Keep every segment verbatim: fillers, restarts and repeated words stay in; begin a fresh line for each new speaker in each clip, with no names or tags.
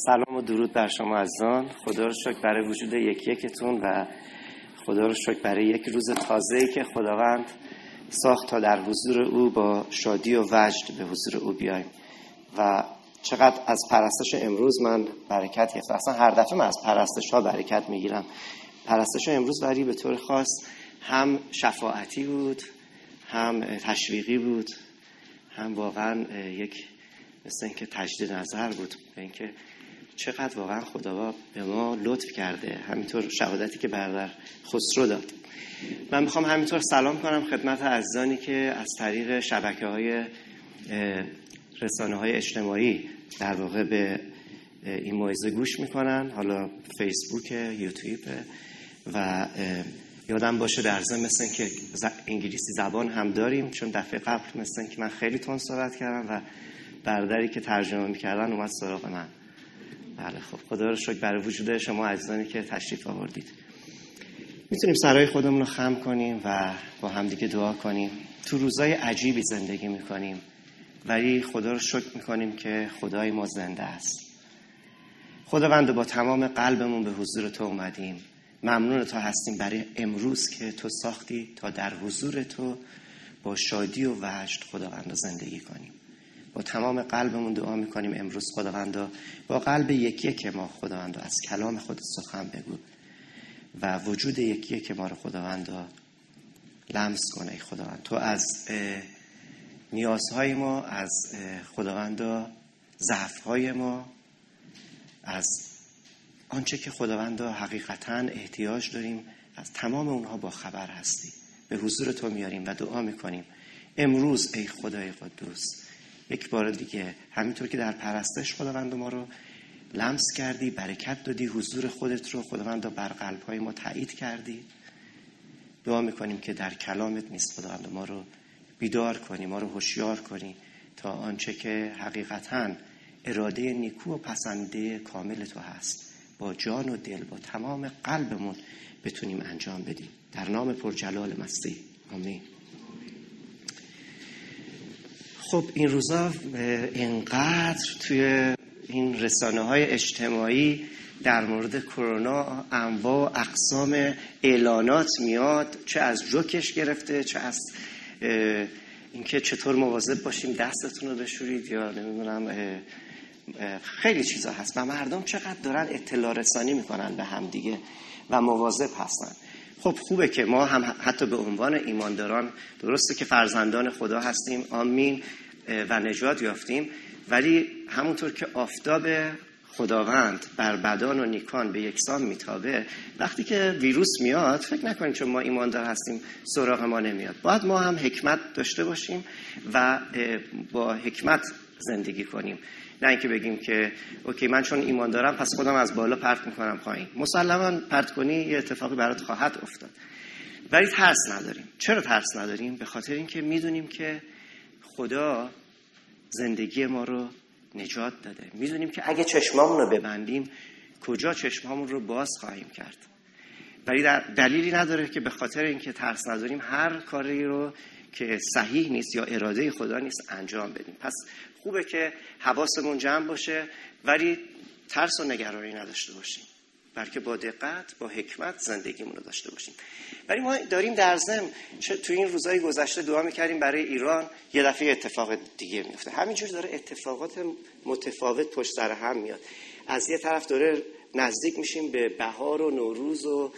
سلام و درود بر شما عزیزان. خدا رو شکر برای وجود یکی یکتون و خدا رو شکر برای یک روز تازه‌ای که خداوند ساخت تا در حضور او با شادی و وجد به حضور او بیایم. و چقدر از پرستش امروز من برکت گرفتم. اصلا هر دفعه من از پرستش ها برکت میگیرم. پرستش امروز برای به طور خاص هم شفاعتی بود، هم تشویقی بود، هم واقعا یک مثل اینکه تجدید نظر بود به اینکه چقدر واقعا خدا به ما لطف کرده. همینطور شهادتی که برادر خسرو داد. من میخوام همینطور سلام کنم خدمت عزیزانی که از طریق شبکه‌های رسانه‌های اجتماعی در واقع به این موعظه گوش میکنن، حالا فیسبوک، یوتیوب. و یادم باشه در ضمن مثل این که انگلیسی زبان هم داریم، چون دفعه قبل مثل این که من خیلی تند صحبت کردم و برادری که ترجمه میکردن اومد سراغ من. بله خب خدا رو شکر برای وجود شما عزیزانی که تشریف آوردید. میتونیم سرای خودمون رو خم کنیم و با همدیگه دعا کنیم. تو روزای عجیبی زندگی میکنیم ولی خدا رو شکر میکنیم که خدای ما زنده است. خداوند با تمام قلبمون به حضور تو اومدیم. ممنون تو هستیم برای امروز که تو ساختی تا در حضور تو با شادی و وجد خداوند زندگی کنیم. با تمام قلبمون دعا میکنیم امروز خداوند با قلب یکی یک ما خداوند از کلام خود سخن بگو و وجود یکی یک ما رو خداوند لمس کنه. خداوند تو از نیازهای ما، از خداوند ضعف‌های ما، از آنچه که خداوند حقیقتاً احتیاج داریم، از تمام اونها با خبر هستی. به حضور تو میاریم و دعا میکنیم امروز ای خدای قدوس یک بار دیگه همینطور که در پرستش خداوند ما رو لمس کردی، برکت دادی، حضور خودت رو خداوند بر قلب‌های ما تایید کردی، دعا میکنیم که در کلامت نیست خداوند ما رو بیدار کنی، ما رو هوشیار کنی تا آنچه که حقیقتاً اراده نیکو و پسنده کامل تو هست با جان و دل، با تمام قلبمون بتونیم انجام بدیم. در نام پرجلال مسیح آمین. خب این روزا اینقدر توی این رسانه‌های اجتماعی در مورد کرونا انواع و اقسام اعلانات میاد، چه از جوکش گرفته، چه از اینکه چطور مواظب باشیم دستتون رو بشورید یا نمیدونم خیلی چیزا هست و مردم چقدر دارن اطلاع رسانی میکنن به هم دیگه و مواظب هستن. خب خوبه که ما هم حتی به عنوان ایمانداران، درسته که فرزندان خدا هستیم، آمین، و نجات یافتیم، ولی همونطور که آفتاب خداوند بر بدان و نیکان به یکسان میتابه، وقتی که ویروس میاد فکر نکنیم چون ما ایماندار هستیم سراغ ما نمیاد. باید ما هم حکمت داشته باشیم و با حکمت زندگی کنیم، نه اینکه بگیم که اوکی من چون ایمان دارم پس خودم از بالا پرت میکنم پایین. مسلماً پرت کنی یه اتفاقی برات خواهد افتاد، ولی ترس نداریم. چرا ترس نداریم؟ به خاطر اینکه میدونیم که خدا زندگی ما رو نجات داده. میدونیم که اگه چشمامون رو ببندیم کجا چشمامون رو باز خواهیم کرد. ولی دلیلی نداره که به خاطر اینکه ترس نداریم هر کاری رو که صحیح نیست یا اراده خدا نیست انجام بدیم. پس خوبه که حواسمون جمع باشه ولی ترس و نگرانی نداشته باشیم، بلکه با دقت با حکمت زندگیمون رو داشته باشیم. ولی ما داریم در ضمن تو این روزهای گذشته دعا میکردیم برای ایران، یه دفعه اتفاق دیگه میفته. همینجور داره اتفاقات متفاوت پشت سر هم میاد. از یه طرف داره نزدیک میشیم به بهار و نوروز و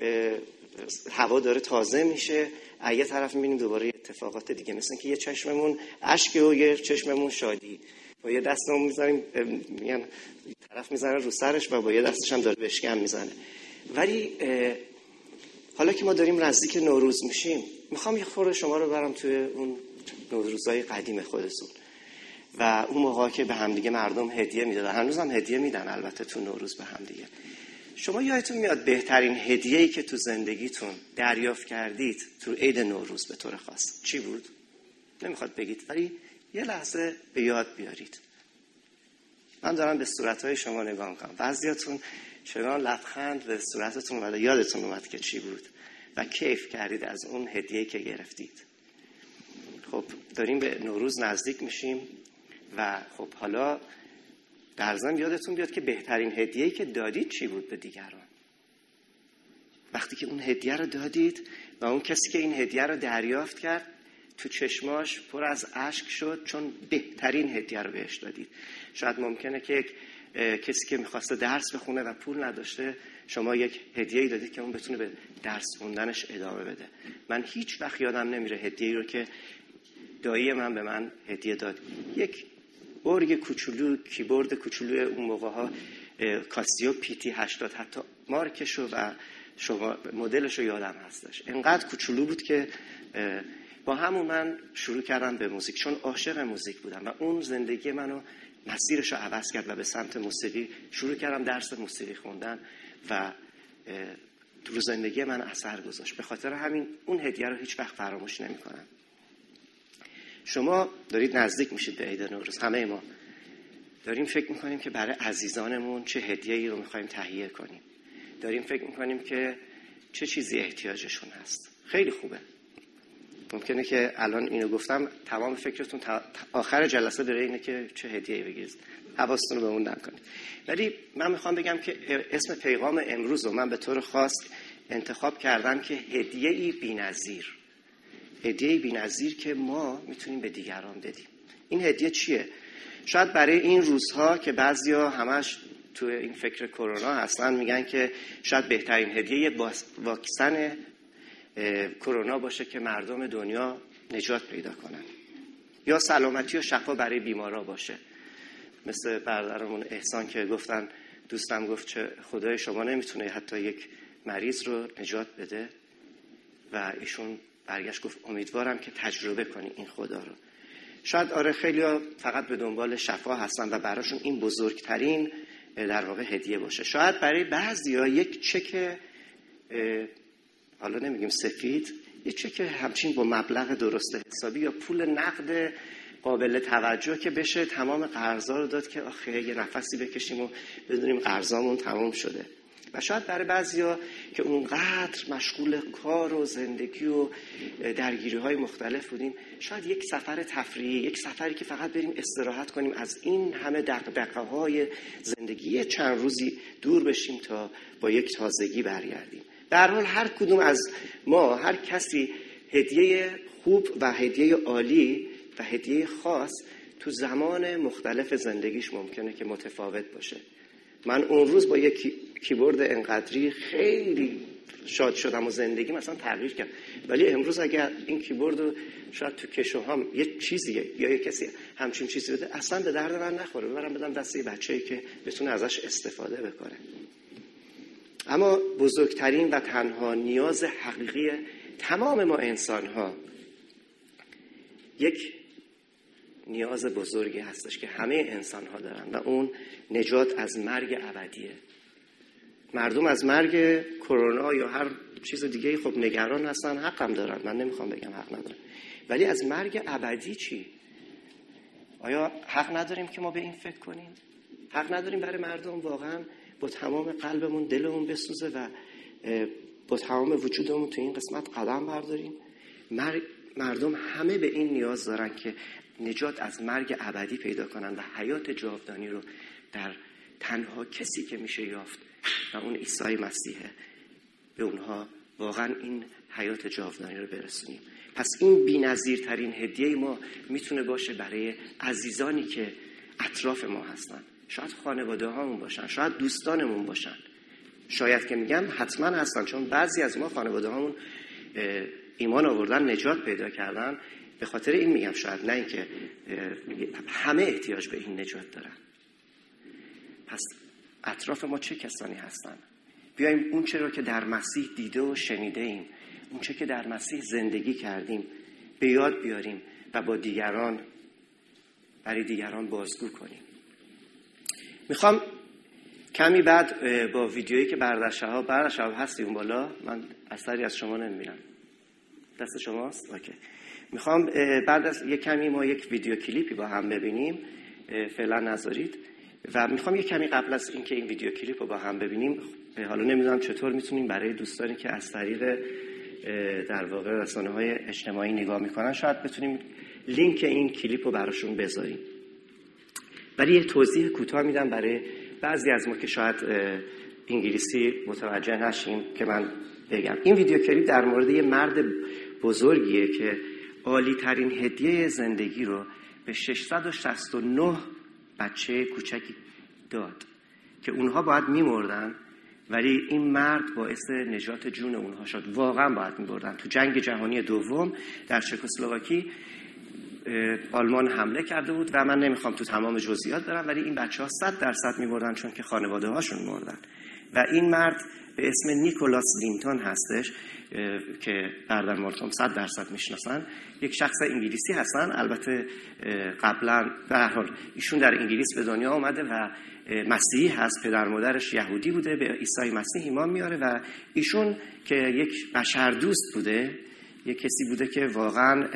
هوا داره تازه میشه، از یه طرف میبینیم دوباره اتفاقات دیگه، مثلا که یه چشممون اشک و یه چشممون شادی و یه دستمون میذاریم میگن طرف میزنه رو سرش و با یه دستش هم داره بشکم میزنه. ولی حالا که ما داریم نزدیک نوروز میشیم، میخوام یه خورده شما رو برم توی اون نوروزهای قدیم خودتون و اون موقع که به همدیگه مردم هدیه میدادن، هنوز هم هدیه میدن البته تو نوروز به همدیگه. شما یادتون میاد بهترین هدیه‌ای که تو زندگیتون دریافت کردید تو عید نوروز به طور خاص چی بود؟ نمیخواد بگید ولی یه لحظه به یاد بیارید. من دارم به صورتهای شما نگاه میکنم. بعضیاتون چنان لبخند به صورتتون اومد، یادتون اومد که چی بود و کیف کردید از اون هدیه‌ای که گرفتید. خب داریم به نوروز نزدیک میشیم و خب حالا در ضمن یادتون بیاد که بهترین هدیه‌ای که دادید چی بود به دیگران؟ وقتی که اون هدیه رو دادید و اون کسی که این هدیه رو دریافت کرد تو چشماش پر از اشک شد، چون بهترین هدیه رو بهش دادید. شاید ممکنه که یک کسی که میخواسته درس بخونه و پول نداشته، شما یک هدیه‌ای دادید که اون بتونه به درس خوندنش ادامه بده. من هیچ وقت یادم نمیره هدیه‌ای رو که دایی من به من هدیه داد. یک ارگ کوچولو، کیبورد کوچولو اون موقع‌ها، کاسیو پی تی هشتاد، حتی مارکشو و شما مدلشو یادم هستش. انقدر کوچولو بود که با همون من شروع کردم به موزیک، چون عاشق موزیک بودم و اون زندگی منو مسیرش رو عوض کرد و به سمت موسیقی شروع کردم درس موسیقی خوندن و تو زندگی من اثر گذاشت. به خاطر همین اون هدیه رو هیچ وقت فراموش نمی‌کنم. شما دارید نزدیک میشید به عید نوروز، همه ما داریم فکر می‌کنیم که برای عزیزانمون چه هدیه‌ای رو می‌خوایم تهیه کنیم. داریم فکر می‌کنیم که چه چیزی احتیاجشون هست. خیلی خوبه. ممکنه که الان اینو گفتم تمام فکرتون تا آخر جلسه بره اینه که چه هدیه‌ای بگیرید. حواستون رو به اون نکنید. ولی من میخوام بگم که اسم پیغام امروز رو من به طور خاص انتخاب کردم که هدیه‌ای بی‌نظیر. هدیه‌ای بی‌نظیر که ما میتونیم به دیگران بدیم. این هدیه چیه؟ شاید برای این روزها که بعضیا همش تو این فکر کرونا هستن میگن که شاید بهترین هدیه یک واکسن کرونا باشه که مردم دنیا نجات پیدا کنن، یا سلامتی و شفا برای بیمارا باشه. مثل برادرمون احسان که گفتن، دوستم گفت چه خدای شما نمیتونه حتی یک مریض رو نجات بده و ایشون برگشت گفت امیدوارم که تجربه کنی این خدا رو. شاید آره خیلی‌ها فقط به دنبال شفا هستن و براشون این بزرگترین در واقع هدیه باشه. شاید برای بعضیا یک چک، حالا نمیگیم سفید، یک چک همچین با مبلغ درست حسابی یا پول نقد قابل توجه که بشه تمام قرضا رو داد که آخه یه نفسی بکشیم و بدونیم قرضامون تمام شده. و شاید برای بعضیا که اونقدر مشغول کار و زندگی و درگیری‌های مختلف بودیم، شاید یک سفر تفریحی، یک سفری که فقط بریم استراحت کنیم از این همه دغدغه‌های زندگی چند روزی دور بشیم تا با یک تازگی برگردیم. در حال هر کدوم از ما، هر کسی هدیه خوب و هدیه عالی و هدیه خاص تو زمان مختلف زندگیش ممکنه که متفاوت باشه. من اون روز با یک کیبورد انقدری خیلی شاد شدم و زندگی مثلا تغییر کرد، ولی امروز اگر این کیبورد رو شاید تو کشوهام یه چیزیه یا یه کسی همچین چیزی بده اصلا به درد من نخوره، ببرم بدم دست یه بچه‌ای که بتونه ازش استفاده بکنه. اما بزرگترین و تنها نیاز حقیقی تمام ما انسان‌ها یک نیاز بزرگی هستش که همه انسان‌ها دارن و اون نجات از مرگ ابدیه. مردم از مرگ کرونا یا هر چیز دیگه خب نگران هستن، حق هم دارن، من نمیخوام بگم حق ندارن، ولی از مرگ ابدی چی؟ آیا حق نداریم که ما به این فکر کنیم؟ حق نداریم برای مردم واقعا با تمام قلبمون دلمون بسوزه و با تمام وجودمون تو این قسمت قدم برداریم؟ مردم همه به این نیاز دارن که نجات از مرگ ابدی پیدا کنن و حیات جاودانی رو در تنها کسی که میشه یافت و اون عیسی مسیحه، به اونها واقعا این حیات جاودانی رو برسونیم. پس این بی‌نظیرترین هدیه ما میتونه باشه برای عزیزانی که اطراف ما هستن. شاید خانواده هامون باشن، شاید دوستانمون باشن، شاید که میگم حتما هستن، چون بعضی از ما خانواده هامون ایمان آوردن، نجات پیدا کردن. به خاطر این میگم شاید، نه اینکه همه احتیاج به این نجات دارن. پس اطراف ما چه کسانی هستن؟ بیایم اون چه رو که در مسیح دیده و شنیده ایم، اون چه که در مسیح زندگی کردیم به یاد بیاریم و با دیگران برای دیگران بازگو کنیم. میخوام کمی بعد با ویدیویی که برادر شهاب برادر شهاب هستی اون بالا، من اثری از شما نمیبینم، دست شماست؟ اوکی. میخوام بعد از یک کمی ما یک ویدیو کلیپی با هم ببینیم، فعلا نذارید، و میخوام یک کمی قبل از اینکه این ویدیو کلیپ رو با هم ببینیم، حالا نمیدونم چطور میتونیم برای دوستانی که از طریق در واقع رسانه‌های اجتماعی نگاه میکنن، شاید بتونیم لینک این کلیپ رو براشون بذاریم. ولی یه توضیح کوتاه میدم برای بعضی از ما که شاید انگلیسی متوجه نشیم که من بگم. این ویدیو کلیپ در مورد یه مرد بزرگیه که عالی ترین هدیه زندگی رو به ششصد و شصت و نه بچه کوچکی داد که اونها باید میمردن، ولی این مرد باعث نجات جون اونها شد. واقعا باید میبردن. تو جنگ جهانی دوم در چکسلواکی آلمان حمله کرده بود و من نمیخوام تو تمام جزئیات برم، ولی این بچه ها صد درصد میبردن چون که خانواده هاشون مردن. و این مرد به اسم نیکولاس لینتون هستش که برادر مالکوم صد درصد میشناسن. یک شخص انگلیسی هستن، البته قبلا به هر حال ایشون در انگلیس به دنیا آمده و مسیحی هست. پدر مادرش یهودی بوده، به عیسی مسیح ایمان میاره و ایشون که یک بشردوست بوده، یک کسی بوده که واقعا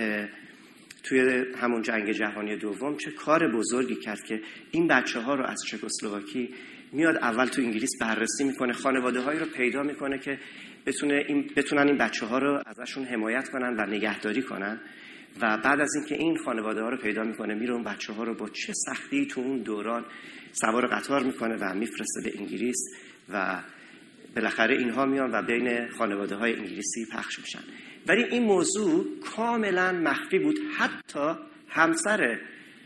توی همون جنگ جهانی دوم چه کار بزرگی کرد که این بچه ها رو از چکسلواکی میاد اول تو انگلیس بررسی میکنه، خانواده هایی رو پیدا میکنه که بتونه این بتونن این بچه ها رو ازشون حمایت کنن و نگهداری کنن. و بعد از اینکه این خانواده ها رو پیدا میکنه میره اون بچه ها رو با چه سختی تو اون دوران سوار قطار میکنه و میفرسته به انگلیس و بالاخره اینها میان و بین خانواده های انگلیسی پخش میشن. ولی این موضوع کاملا مخفی بود، حتی همسر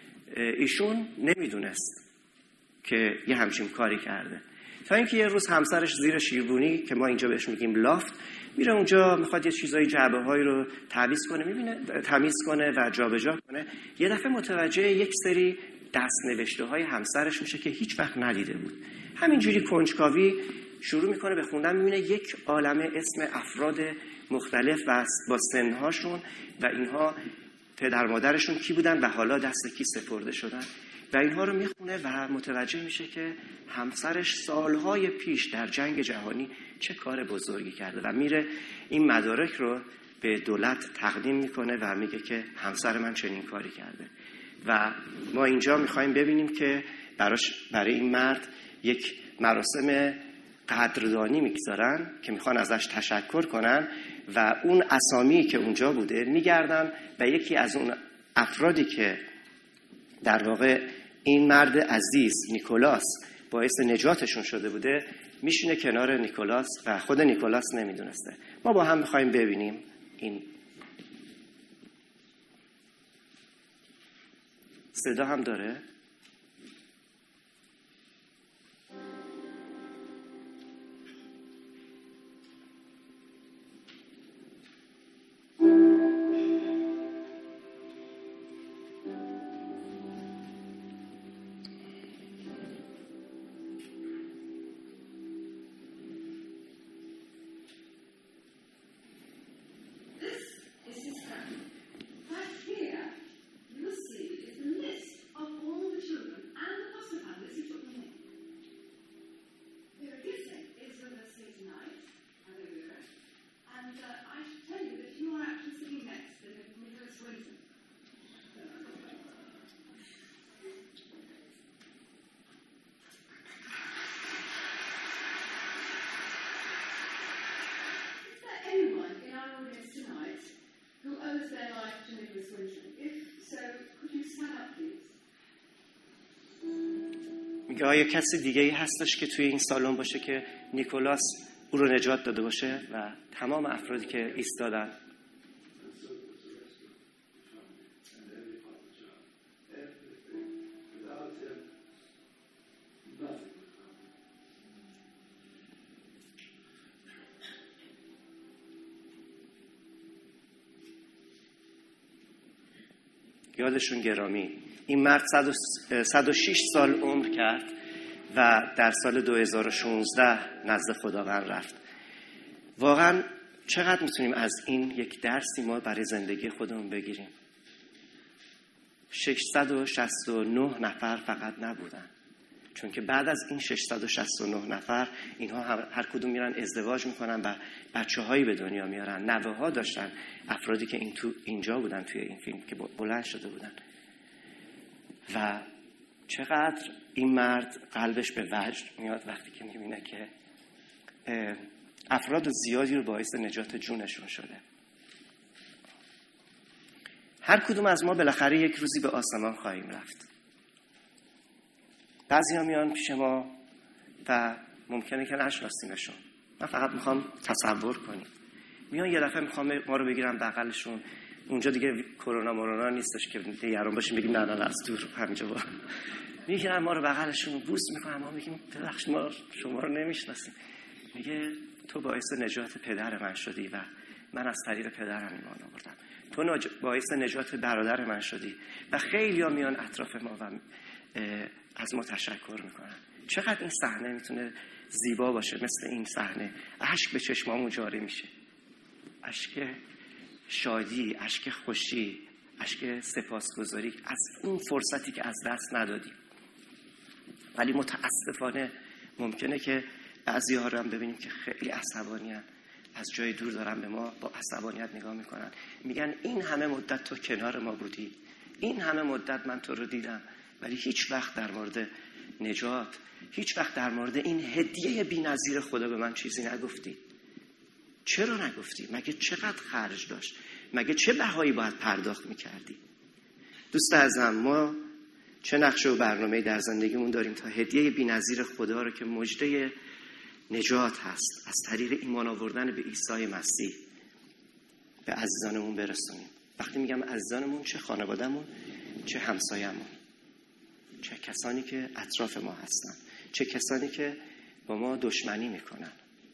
ایشون نمیدونست که یه همچین کاری کرده، تا اینکه یه روز همسرش زیر شیربونی که ما اینجا بهش میگیم لافت میره اونجا، میخواد یه چیزای جعبه هایی رو تمیز کنه، میبینه تمیز کنه و جابجا کنه، یه دفعه متوجه یک سری دست نوشته های همسرش میشه که هیچ وقت ندیده بود. همینجوری کنجکاوی شروع میکنه به خوندن، میبینه یک عالمه اسم افراد مختلف و با سنهاشون و اینها پدر مادرشون کی بودن و حالا دست کی سپرده شدن و اینها رو میخونه و متوجه میشه که همسرش سالهای پیش در جنگ جهانی چه کار بزرگی کرده و میره این مدارک رو به دولت تقدیم میکنه و میگه که همسر من چنین کاری کرده. و ما اینجا میخوایم ببینیم که براش برای این مرد یک مراسم قدردانی میگذارن که میخوان ازش تشکر کنن و اون اسامی که اونجا بوده میگردن و یکی از اون افرادی که در واقع این مرد عزیز نیکولاس باعث نجاتشون شده بوده میشینه کنار نیکولاس و خود نیکولاس نمیدونسته. ما با هم میخوایم ببینیم این صدا هم داره. میگه آیا کسی دیگه ای هستش که توی این سالن باشه که نیکولاس او رو نجات داده باشه؟ و تمام افرادی که ایستادن یادشون گرامی. این مرد صد و شش سال عمر کرد و در سال دو هزار و شانزده نزد خداوند رفت. واقعا چقدر میتونیم از این یک درسی ما برای زندگی خودمون بگیریم. ششصد و شصت و نه نفر فقط نبودن، چون که بعد از این ششصد و شصت و نه نفر اینها هر کدوم میرن ازدواج میکنن و بچه هایی به دنیا میارن. نوه ها داشتن، افرادی که این تو اینجا بودن توی این فیلم که بلند شده بودن. و چقدر این مرد قلبش به وجد میاد وقتی که میبینه که افراد زیادی رو باعث نجات جونشون شده. هر کدوم از ما بالاخره یک روزی به آسمان خواهیم رفت. بعضی ها میان پیش ما و ممکنه که نشناسیمشون. من فقط میخوام تصور کنیم. میان یه دفعه میخوام ما رو بگیرم بغلشون. اونجا دیگه کرونا مورونا نیستش که نگران باشیم بگیم نه نه از دور همینجا با میگیرن ما رو بغلشون بوس میکنن. ما میگیم ببخشید ما شما رو نمیشناسیم. میگه تو باعث نجات پدر من شدی و من از طریق پدرم ایمان آوردم. تو نج... باعث نجات برادر من شدی. و خیلی ها میان اطراف ما و از ما تشکر میکنن. چقدر این صحنه میتونه زیبا باشه. مثل این صحنه اشک به چشمامون جاری میشه. اشک شادی، اشک خوشی، اشک سپاسگزاری از اون فرصتی که از دست ندادیم. ولی متاسفانه ممکنه که بعضی ها رو هم ببینیم که خیلی عصبانی‌اند، از جای دور دارن به ما با عصبانیت نگاه میکنن، میگن این همه مدت تو کنار ما بودی، این همه مدت من تو رو دیدم، ولی هیچ وقت در مورد نجات، هیچ وقت در مورد این هدیه بی‌نظیر خدا به من چیزی نگفتی. چرا نگفتی؟ مگه چقدر خرج داشت؟ مگه چه بهایی باید پرداخت میکردی؟ دوست عزیزم، ما چه نقشه و برنامه‌ای در زندگیمون داریم تا هدیه بی‌نظیر خدا رو که مژده نجات هست از طریق ایمان آوردن به عیسی مسیح به عزیزانمون برسونیم. وقتی میگم عزیزانمون، چه خانوادهمون، چه همسایه‌مون، چه کسانی که اطراف ما هستن، چه کسانی که با ما دشمنی میکنن.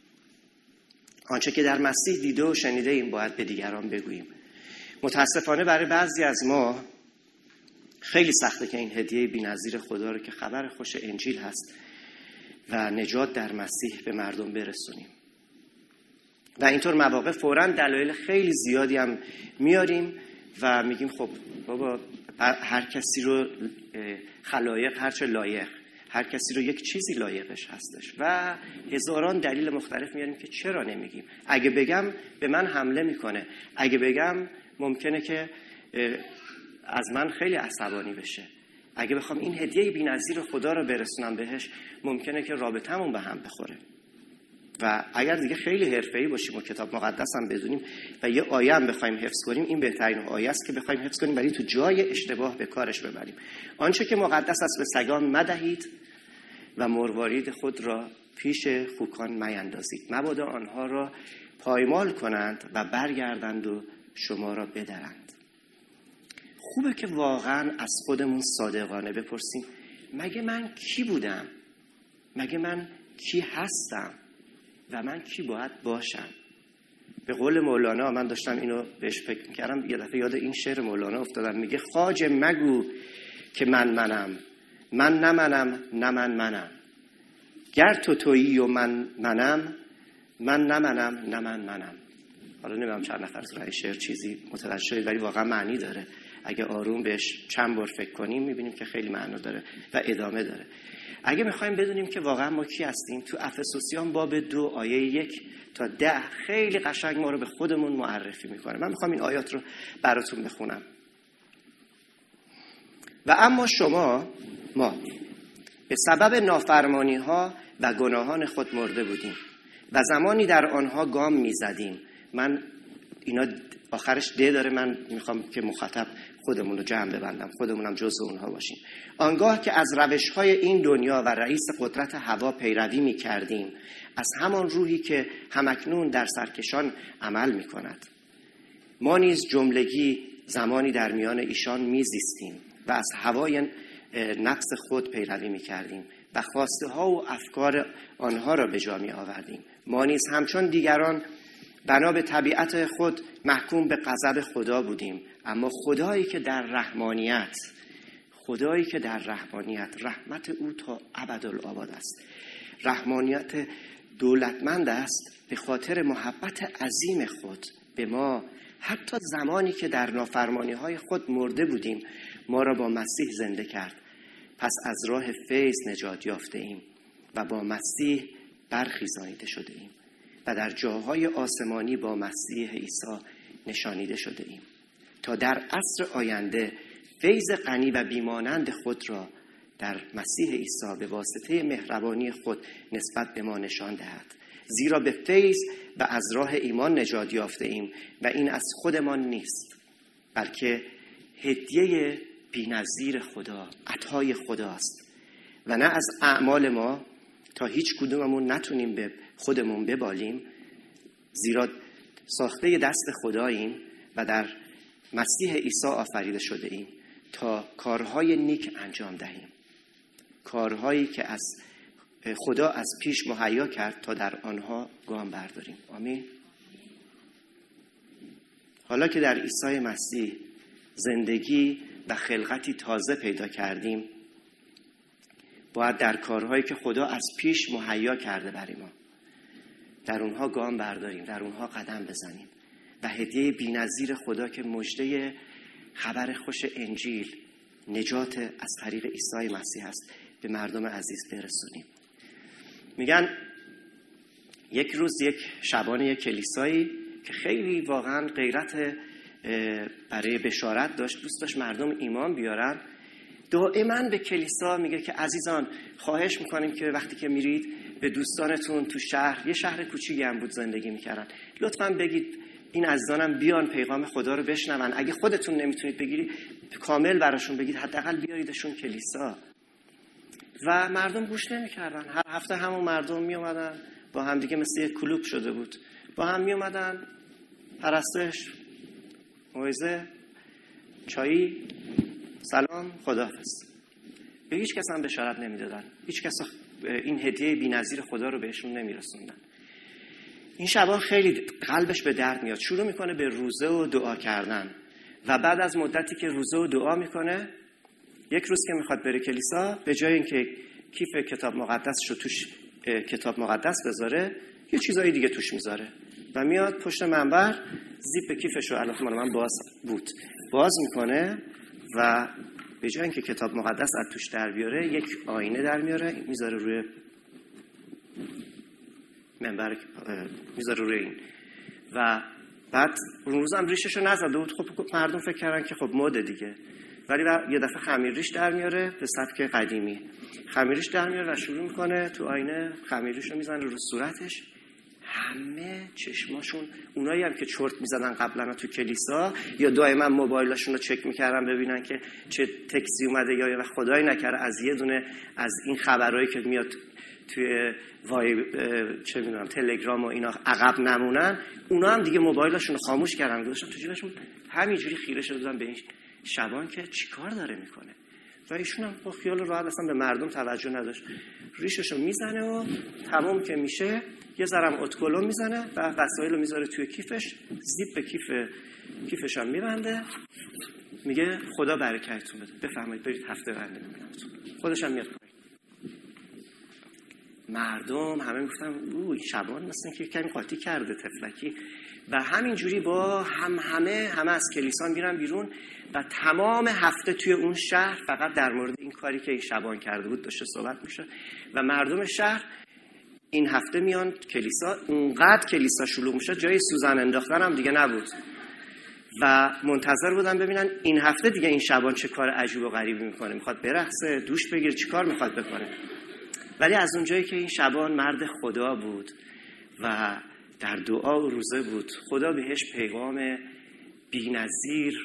آنچه که در مسیح دیده و شنیده ایم باید به دیگران بگوییم. متاسفانه برای بعضی از ما خیلی سخته که این هدیه بی‌نظیر خدا رو که خبر خوش انجیل هست و نجات در مسیح به مردم برسونیم. و اینطور مواقع فوراً دلایل خیلی زیادی هم میاریم و میگیم خب بابا هر کسی رو خلایق هرچه لایق، هر کسی رو یک چیزی لایقش هستش و هزاران دلیل مختلف میاریم که چرا نمیگیم. اگه بگم به من حمله میکنه، اگه بگم ممکنه که از من خیلی عصبانی بشه، اگه بخوام این هدیه بی‌نظیر خدا رو برسونم بهش ممکنه که رابطمون به هم بخوره. و اگر دیگه خیلی حرفه‌ای باشیم و کتاب مقدس هم بدونیم و یه آیه هم بخوایم حفظ کنیم، این بهترین آیه است که بخوایم حفظ کنیم ولی تو جای اشتباه به کارش ببریم. آنچه که مقدس است به سگان مدهید و مروارید خود را پیش خوکان میندازید، مبادا آنها را پایمال کنند و برگردند و شما را بدرند. خوبه که واقعا از خودمون صادقانه بپرسیم مگه من کی بودم؟ مگه من کی هستم؟ و من کی باید باشم؟ به قول مولانا، من داشتم اینو بهش فکر میکردم، یه دفعه یاد این شعر مولانا افتادم. میگه خواجه مگو که من منم، من نه منم نه من منم، گر تو تویی و من منم، من نه منم نه من منم. حالا نمیدونم چند نفر تو این شعر چیزی متوجه شدید، ولی واقعا معنی داره. اگه آروم بهش چند بار فکر کنیم میبینیم که خیلی معنی داره و ادامه داره. اگه میخوایم بدونیم که واقعا ما کی هستیم، تو افسوسیان باب دو آیه یک تا ده خیلی قشنگ ما رو به خودمون معرفی میکنه. من میخوام این آیات رو براتون بخونم. و اما شما، ما به سبب نافرمانی ها و گناهان خود مرده بودیم و زمانی در آنها گام میزدیم. من اینا آخرش ده داره، من میخوام که مخاطب خودمون رو جمع ببندم، خودمونم جزء اونها باشیم. آنگاه که از روش‌های این دنیا و رئیس قدرت هوا پیروی می‌کردیم، از همان روحی که همکنون در سرکشان عمل می‌کند. ما نیز جملگی زمانی در میان ایشان می‌زیستیم و از هوای نفس خود پیروی می‌کردیم و خواسته‌ها و افکار آنها را به جا می‌آوردیم. ما نیز همچون دیگران بنا به طبیعت خود محکوم به غضب خدا بودیم، اما خدایی که در رحمانیت خدایی که در رحمانیت رحمت او تا ابدالآباد است، رحمانیت دولتمند است، به خاطر محبت عظیم خود به ما حتی زمانی که در نافرمانی‌های خود مرده بودیم ما را با مسیح زنده کرد. پس از راه فیض نجات یافته ایم و با مسیح برخیزانیده شده ایم و در جاهای آسمانی با مسیح عیسی نشانیده شده ایم تا در عصر آینده فیض غنی و بیمانند خود را در مسیح عیسی به واسطه مهربانی خود نسبت به ما نشان دهد. زیرا به فیض و از راه ایمان نجات یافته ایم و این از خودمان نیست، بلکه هدیه بی‌نظیر خدا، عطای خداست و نه از اعمال ما تا هیچ کدوممون نتونیم به خودمون ببالیم، زیرا ساخته دست خداییم و در مسیح عیسی آفریده شده ایم تا کارهای نیک انجام دهیم، کارهایی که از خدا از پیش مهیا کرد تا در آنها گام برداریم. آمین. حالا که در عیسی مسیح زندگی و خلقتی تازه پیدا کردیم، باید در کارهایی که خدا از پیش مهیا کرده برای ما در اونها گام برداریم، در اونها قدم بزنیم و هدیه بی‌نظیر خدا که مژده خبر خوش انجیل، نجات از طریق عیسی مسیح است، به مردم عزیز برسونیم. میگن یک روز یک شبان یک کلیسایی که خیلی واقعا غیرت برای بشارت داشت، دوست داشت مردم ایمان بیارن، دائما به کلیسا میگه که عزیزان خواهش میکنیم که وقتی که میرید به دوستانتون تو شهر، یه شهر کوچیکی هم بود زندگی میکردن، لطفاً بگید این عزیزانم بیان پیغام خدا رو بشنون. اگه خودتون نمیتونید بگیرید کامل براشون بگید، حداقل بیاریدشون کلیسا. و مردم گوش نمیکردن. هر هفته همون مردم میومدن با هم دیگه، مثل یک کلوب شده بود، با هم میومدن، پرستش، موعظه، چایی، سلام، خداحافظ. به هیچ کس هم بشارت نمیدادن، هیچ کس این هدیه بی‌نظیر خدا رو بهشون نمیرسوندن. این شبان خیلی قلبش به درد میاد، شروع میکنه به روزه و دعا کردن و بعد از مدتی که روزه و دعا میکنه، یک روز که میخواد بره کلیسا، به جای اینکه کیف کتاب مقدسشو توش کتاب مقدس بذاره، یه چیزایی دیگه توش میذاره و میاد پشت منبر، زیپ کیفشو البته مال من باز بود باز میکنه و به جای اینکه کتاب مقدس از توش در بیاره، یک آینه در میاره میذاره روی منبر، میذاره روی این. و بعد اون روز هم ریششو نزده بود. خب مردم فکر کردن که خب مده دیگه، ولی یه دفعه خمیر ریش در میاره به سبک قدیمی، خمیر ریش در میاره و شروع میکنه تو آینه خمیر ریشو میزنه رو صورتش. همه چشماشون، اونایی هم که چرت میزدن قبلا تو کلیسا یا دائما موبایلاشون رو چک میکردن ببینن که چه تکسی اومده یا خدای نکره از یه دونه از این خبرایی که میاد توی وای چه میدونم تلگرام و اینا عقب نمونن، اونا هم دیگه موبایلاشون رو خاموش کردن، گذاشتن تو جیبشون، همینجوری خیره شده بودن به این شبان که چیکار داره میکنه. و ایشون هم با خیال راحت اصلا به مردم توجه نداشت، ریششو میزنه و تمام که میشه یه ذرم اتکلون میزنه و وسایل رو میذاره توی کیفش، زیپ به کیف کیفش هم میبنده، میگه خدا برکتتون بده، بفرمایید برید هفته بنده میکنمتون. خودش هم میاد. مردم همه میگفتن اوه شبان مثلا که کمی قاطی کرده تفلکی. و همینجوری با هم همه همه از کلیسا میرن بیرون و تمام هفته توی اون شهر فقط در مورد این کاری که این شبان کرده بود داشته صحبت میشه و مردم شهر این هفته میان کلیسا. اونقدر کلیسا شلوغ میشه جای سوزن انداختن هم دیگه نبود و منتظر بودن ببینن این هفته دیگه این شبان چه کار عجیب و غریبی میکنه، میخواد برقصه، دوش بگیره، چی کار میخواد بکنه. ولی از اونجایی که این شبان مرد خدا بود و در دعا و روزه بود، خدا بهش پیغام بی‌نظیر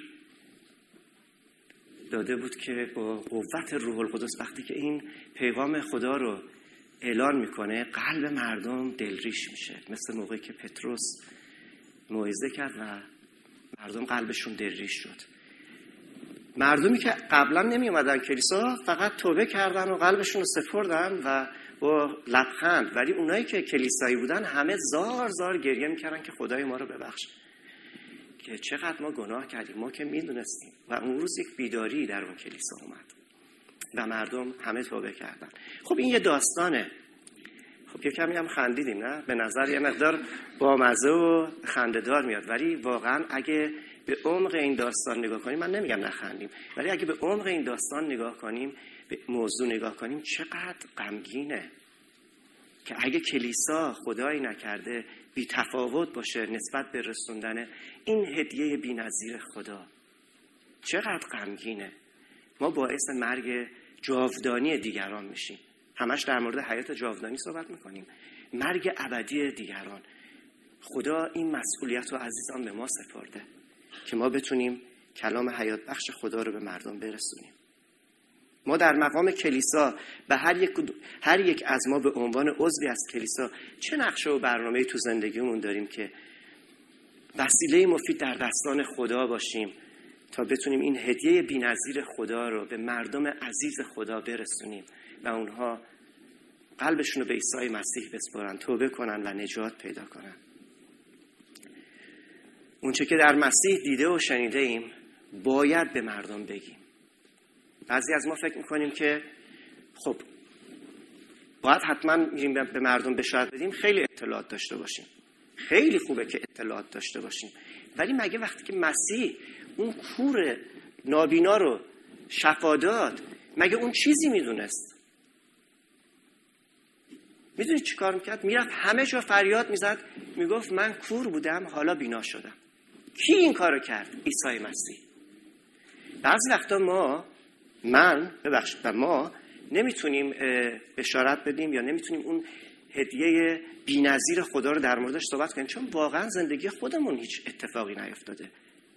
داده بود که با قوت روح القدس وقتی که این پیغام خدا رو اعلان میکنه، قلب مردم دلریش میشه، مثل موقعی که پتروس موعظه کرد و مردم قلبشون دلریش شد. مردمی که قبلا نمی اومدن کلیسا فقط توبه کردن و قلبشون رو سپردن و با لبخند، ولی اونایی که کلیسایی بودن همه زار زار گریه میکردن که خدای ما رو ببخش، که چقدر ما گناه کردیم، ما که میدونستیم. و اون روز یک بیداری در اون کلیسا اومد و مردم همه توبه کردن. خب این یه داستانه. خب یه کمی هم خندیدیم، نه؟ به نظر یه مقدار بامزه و خنده‌دار میاد، ولی واقعا اگه به عمق این داستان نگاه کنیم، من نمیگم نخندیم، ولی اگه به عمق این داستان نگاه کنیم، به موضوع نگاه کنیم، چقدر غمگینه که اگه کلیسا خدایی نکرده بی تفاوت باشه نسبت به رسوندن این هدیه بی‌نظیر خدا. چقدر غمگینه. ما باعث مرگ جاودانی دیگران میشیم. همش در مورد حیات جاودانی صحبت میکنیم، مرگ ابدی دیگران. خدا این مسئولیت رو عزیزان به ما سپرده که ما بتونیم کلام حیات بخش خدا رو به مردم برسونیم. ما در مقام کلیسا و هر یک هر یک از ما به عنوان عضوی از کلیسا چه نقشه و برنامه‌ای تو زندگیمون داریم که وسیله مفید در دستان خدا باشیم تا بتونیم این هدیه بی‌نظیر خدا رو به مردم عزیز خدا برسونیم و اونها قلبشون رو به عیسی مسیح بسپارن، توبه کنن و نجات پیدا کنن. اونچه که در مسیح دیده و شنیده ایم باید به مردم بگیم. بعضی از ما فکر میکنیم که خب باید حتما میریم به مردم بشارت بدیم، خیلی اطلاعات داشته باشیم، خیلی خوبه که اطلاعات داشته باشیم، ولی مگه وقتی که مسیح اون کور نابینا رو شفا داد مگه اون چیزی میدونست؟ میدونی چی کار میکرد؟ میرفت همه جا فریاد میزد، میگفت من کور بودم حالا بینا شدم. کی این کارو کرد؟ عیسی مسیح. بعضی وقتا ما من ببخشید و ما نمیتونیم بشارت بدیم یا نمیتونیم اون هدیه بی‌نظیر خدا رو در موردش صحبت کنیم، چون واقعا زندگی خودمون هیچ اتفاقی نیفتاده.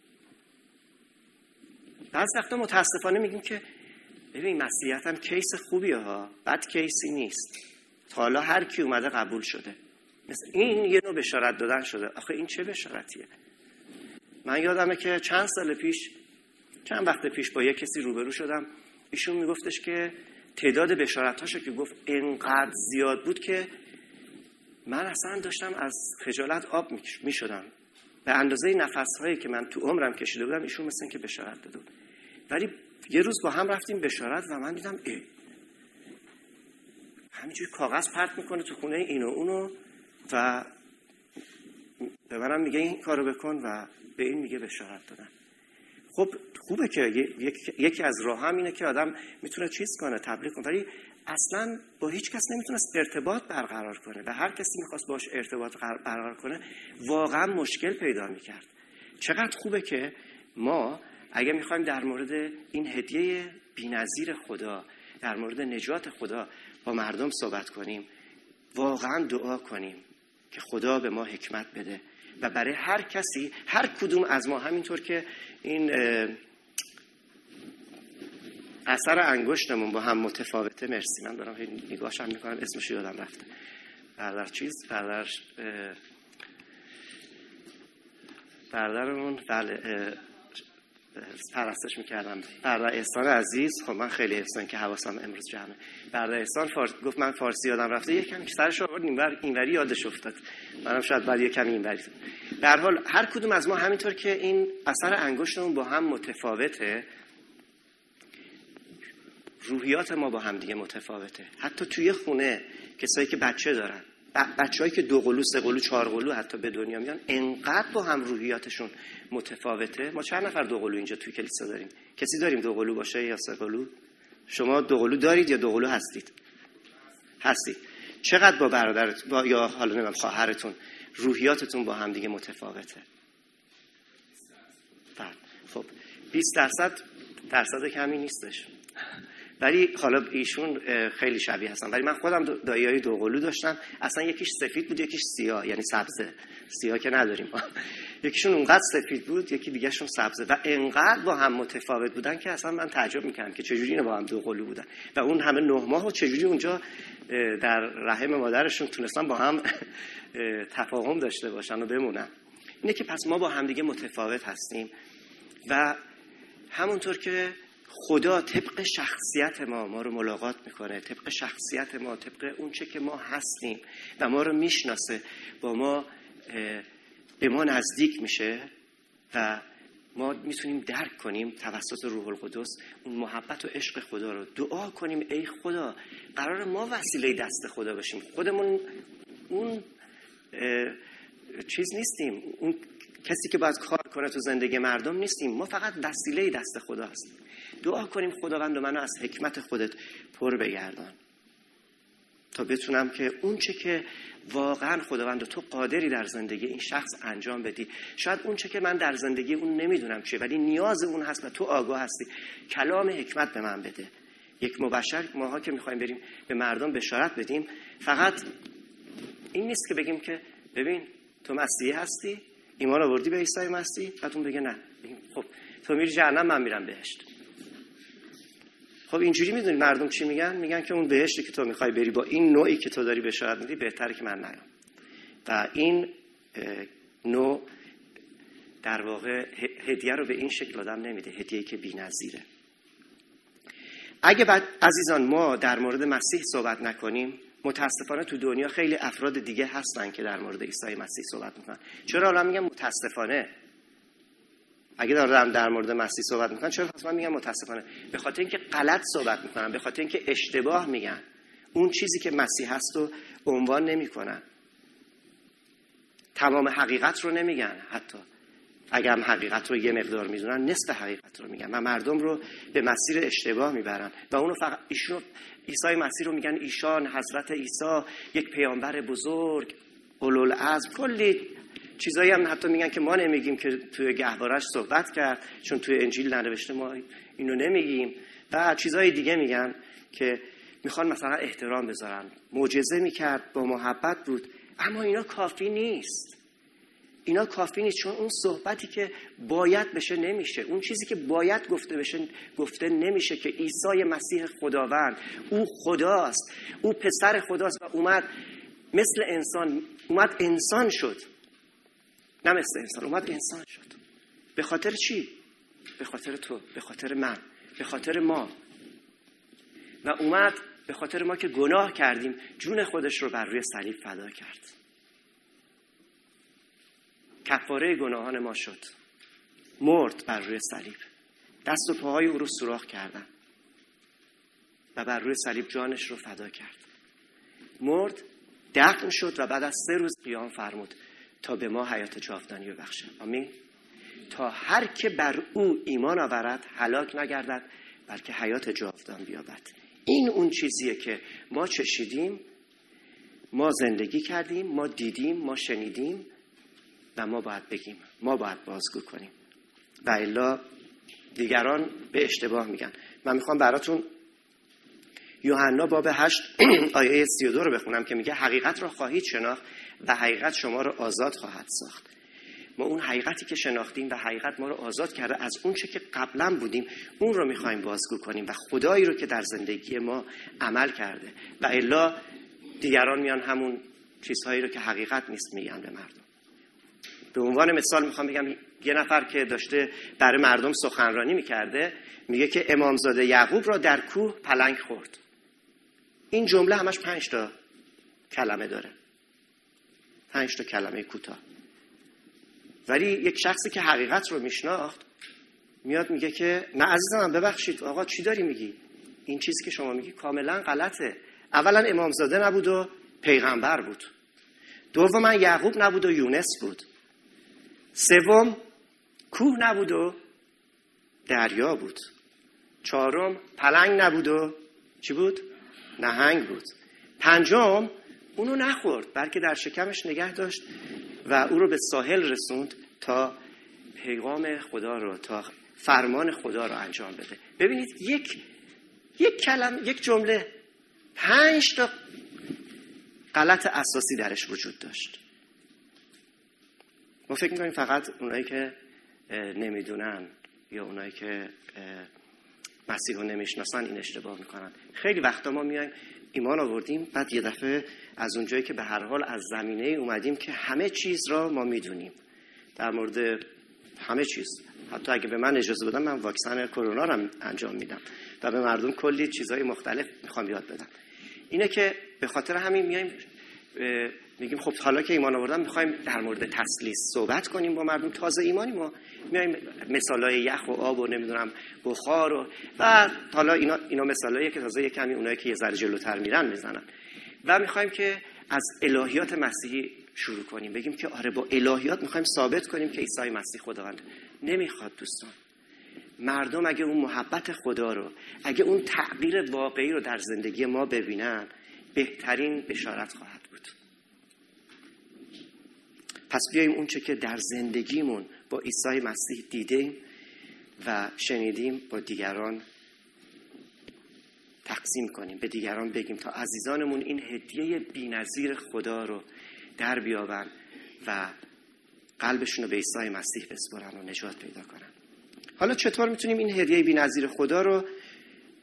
بعضی وقتا متاسفانه میگیم که ببین مسیحیت هم کیس خوبیه ها، بد کیسی نیست، تا حالا هر کی اومده قبول شده. مثل این یه نوع بشارت دادن شده. آخه این چه بشارتیه؟ من یادمه که چند سال پیش چند وقت پیش با یک کسی روبرو شدم، ایشون میگفتش که تعداد بشارت‌هاشو که گفت انقدر زیاد بود که من اصلا داشتم از خجالت آب میشدم. به اندازه نفس‌هایی که من تو عمرم کشیده بودم ایشون مثل این که بشارت داد. ولی یه روز با هم رفتیم بشارت و من دیدم ای همینجوری کاغذ پرت میکنه تو خونه اینو اونو و به منم میگه این کارو بکن و به این میگه بشارت دادن. خب خوبه که یکی از راه هم اینه که آدم میتونه چیز کنه، تبلیغ کنه، ولی اصلا با هیچ کس نمیتونست ارتباط برقرار کنه و هر کسی میخواست باش ارتباط برقرار کنه واقعا مشکل پیدا میکرد. چقدر خوبه که ما اگه میخوایم در مورد این هدیه بی‌نظیر خدا، در مورد نجات خدا با مردم صحبت کنیم، واقعا دعا کنیم که خدا به ما حکمت بده و برای هر کسی، هر کدوم از ما، همینطور که این اثر انگشتمون با هم متفاوته. مرسی، من دارم نگاهش هم میکنم اسمش یادم رفته. برادر چیز برادر برادرمون بله پرستش میکردم، برادر احسان عزیز. خب من خیلی احسان که حواسم امروز جمعه. برادر احسان فارس گفت من فارسی یادم رفته، یکم که سرش آورد اینور اینوری یادش افتاد، منم شاید بعد یکم اینوری. در حال هر کدوم از ما همینطور که این اثر انگشتمون با هم متفاوته، روحیات ما با هم دیگه متفاوته. حتی توی خونه کسایی که بچه دارن، بچه‌هایی که دو قلو، سه قلو، چهار قلو حتی به دنیا میان، انقدر با هم روحیاتشون متفاوته. ما چند نفر دو قلو اینجا توی کلیسا داریم؟ کسی داریم دو قلو باشه یا سه قلو؟ شما دو قلو دارید یا دو قلو هستید؟ هستید. چقدر با برادرت با یا حالا نمیدونم خواهرتون روحیاتتون با هم دیگه متفاوته؟ بله. خب بیست درصد درصد کمی نیستش. ولی حالا ایشون خیلی شبیه هستن. ولی من خودم داییای دو قلو داشتم، اصلا یکیش سفید بود یکیش سیاه، یعنی سبزه. سیاه که نداریم. یکیشون اونقدر سفید بود یکی دیگه شون سبزه و انقدر با هم متفاوت بودن که اصلا من تعجب میکردم که چجوری اینا با هم دو قلو بودن و اون همه نه ماه و چجوری اونجا در رحم مادرشون تونستن با هم تفاهم داشته باشن و بمونن. اینه که پس ما با هم دیگه متفاوت هستیم و همونطور که خدا طبق شخصیت ما ما رو ملاقات میکنه، طبق شخصیت ما، طبق اون چه که ما هستیم و ما رو میشناسه، با ما به ما نزدیک میشه و ما میتونیم درک کنیم توسط روح القدس اون محبت و عشق خدا رو. دعا کنیم ای خدا، قرار ما وسیله دست خدا باشیم، خودمون اون چیز نیستیم، اون کسی که باید کار کنه تو زندگی مردم نیستیم، ما فقط وسیله دست خدا هستیم. دعا کنیم خداوند منو از حکمت خودت پر بگردان تا بتونم که اون چه که واقعا خداوند تو قادری در زندگی این شخص انجام بدی، شاید اون چه که من در زندگی اون نمیدونم چیه ولی نیاز اون هست و تو آگاه هستی، کلام حکمت به من بده. یک مبشر ماها که میخوایم بریم به مردم بشارت بدیم، فقط این نیست که بگیم که ببین تو مسیحی هستی، ایمان آوردی به عیسی مسیح، بعد اون بگه نه، خب تو میری جهنم من میرم بهشت. خب اینجوری میدونی مردم چی میگن؟ میگن که اون بهشتی که تو میخوای بری با این نوعی که تو داری بشارت میدی بهتره که من نیام. و این نوع در واقع هدیه رو به این شکل آدم نمیده، هدیه‌ای که بی‌نظیره. اگه بعد عزیزان ما در مورد مسیح صحبت نکنیم، متاسفانه تو دنیا خیلی افراد دیگه هستن که در مورد عیسی مسیح صحبت میکنن. چرا حالا میگم متاسفانه؟ اگه دارم در مورد مسیح صحبت میکنن چرا من میگم متاسفانه؟ به خاطر اینکه غلط صحبت میکنن، به خاطر اینکه اشتباه میگن. اون چیزی که مسیح هست رو عنوان نمیکنن. تمام حقیقت رو نمیگن. حتی اگه هم حقیقت رو یه مقدار میدونن، نصف حقیقت رو میگن و مردم رو به مسیر اشتباه میبرن و اونو فقط ایشون عیسی مسیح رو میگن ایشان حضرت عیسی یک پیامبر بزرگ اولوالعزم، کلی چیزایی هم حتی میگن که ما نمیگیم که توی گهوارش صحبت کرد چون توی انجیل ننوشته، ما اینو نمیگیم و چیزای دیگه میگن که میخوان مثلا احترام بذارن. معجزه میکرد، با محبت بود، اما اینا کافی نیست. اینا کافی نیست چون اون صحبتی که باید بشه نمیشه. اون چیزی که باید گفته بشه گفته نمیشه که عیسی مسیح خداوند، او خداست، او پسر خداست و اومد مثل انسان، اومد انسان شد. نه مثل انسان، اومد انسان شد. به خاطر چی؟ به خاطر تو، به خاطر من، به خاطر ما. و اومد به خاطر ما که گناه کردیم جون خودش رو بر روی صلیب فدا کرد. کفاره گناهان ما شد. مرد بر روی صلیب. دست و پاهای او رو سوراخ کردن و بر روی صلیب جانش رو فدا کرد. مرد، دفن شد و بعد از سه روز قیام فرمود تا به ما حیات جاودانی ببخشه. آمین. تا هر که بر او ایمان آورد هلاک نگردد بلکه حیات جاودان بیابد. این اون چیزیه که ما چشیدیم، ما زندگی کردیم، ما دیدیم، ما شنیدیم و ما باید بگیم، ما باید بازگو کنیم و الا دیگران به اشتباه میگن. من میخوام براتون یوحنا باب هشت آیه سی و دو رو بخونم که میگه حقیقت را خواهید شناخت و حقیقت شما رو آزاد خواهد ساخت. ما اون حقیقتی که شناختیم و حقیقت ما رو آزاد کرده از اون چه که قبلا بودیم، اون رو میخوایم بازگو کنیم و خدایی رو که در زندگی ما عمل کرده و الا دیگران میان همون چیزهایی رو که حقیقت نیست میگن به مردم. به عنوان مثال میخوام بگم یه نفر که داشته برای مردم سخنرانی میکرده میگه که امامزاده یعقوب را در کوه پلنگ خورد. این جمله همش پنج تا کلمه داره، پنج تا کلمه کوتاه. ولی یک شخصی که حقیقت رو میشناخت میاد میگه که نه عزیزم ببخشید آقا چی داری میگی؟ این چیزی که شما میگی کاملا غلطه. اولا امامزاده نبود و پیغمبر بود. دوما یعقوب نبود و یونس بود. سوم کوه نبود و دریا بود. چهارم پلنگ نبود و چی بود؟ نهنگ بود. پنجم اونو نخورد بلکه در شکمش نگه داشت و او رو به ساحل رسوند تا پیغام خدا رو، تا فرمان خدا رو انجام بده. ببینید یک یک کلم، یک جمله پنج تا غلط اساسی درش وجود داشت. ما فکر می‌کنیم فقط اونایی که نمیدونن یا اونایی که مسیح رو نمیشناسن این اشتباه میکنن. خیلی وقتا ما میایم ایمان آوردیم بعد یه دفعه از اونجایی که به هر حال از زمینه اومدیم که همه چیز را ما میدونیم در مورد همه چیز، حتی اگه به من اجازه بدم من واکسن کرونا رو انجام میدم و به مردم کلی چیزهای مختلف میخوام یاد بدم. اینه که به خاطر همین میایم میگیم خب حالا که ایمان آوردم میخوایم در مورد تسلیس صحبت کنیم با مردم. تازه ایمانی ما میایم مثالای یخ و آب و نمیدونم بخار و و حالا اینا اینا مثالایی که تازه کمی اونایی که یه ذره جلوتر میرن میزنن و میخوایم که از الهیات مسیحی شروع کنیم، بگیم که آره با الهیات میخوایم ثابت کنیم که عیسی مسیح خداوند. نمیخواد دوستان. مردم اگه اون محبت خدا رو، اگه اون تغییر واقعی رو در زندگی ما ببینن، بهترین بشارت خواهد بود. پس بیاییم اون چه که در زندگیمون با عیسی مسیح دیدیم و شنیدیم با دیگران تقسیم کنیم، به دیگران بگیم تا عزیزانمون این هدیه بی‌نظیر خدا رو در بیابن و قلبشون رو به عیسی مسیح بسپارن و نجات پیدا کنن. حالا چطور میتونیم این هدیه بی‌نظیر خدا رو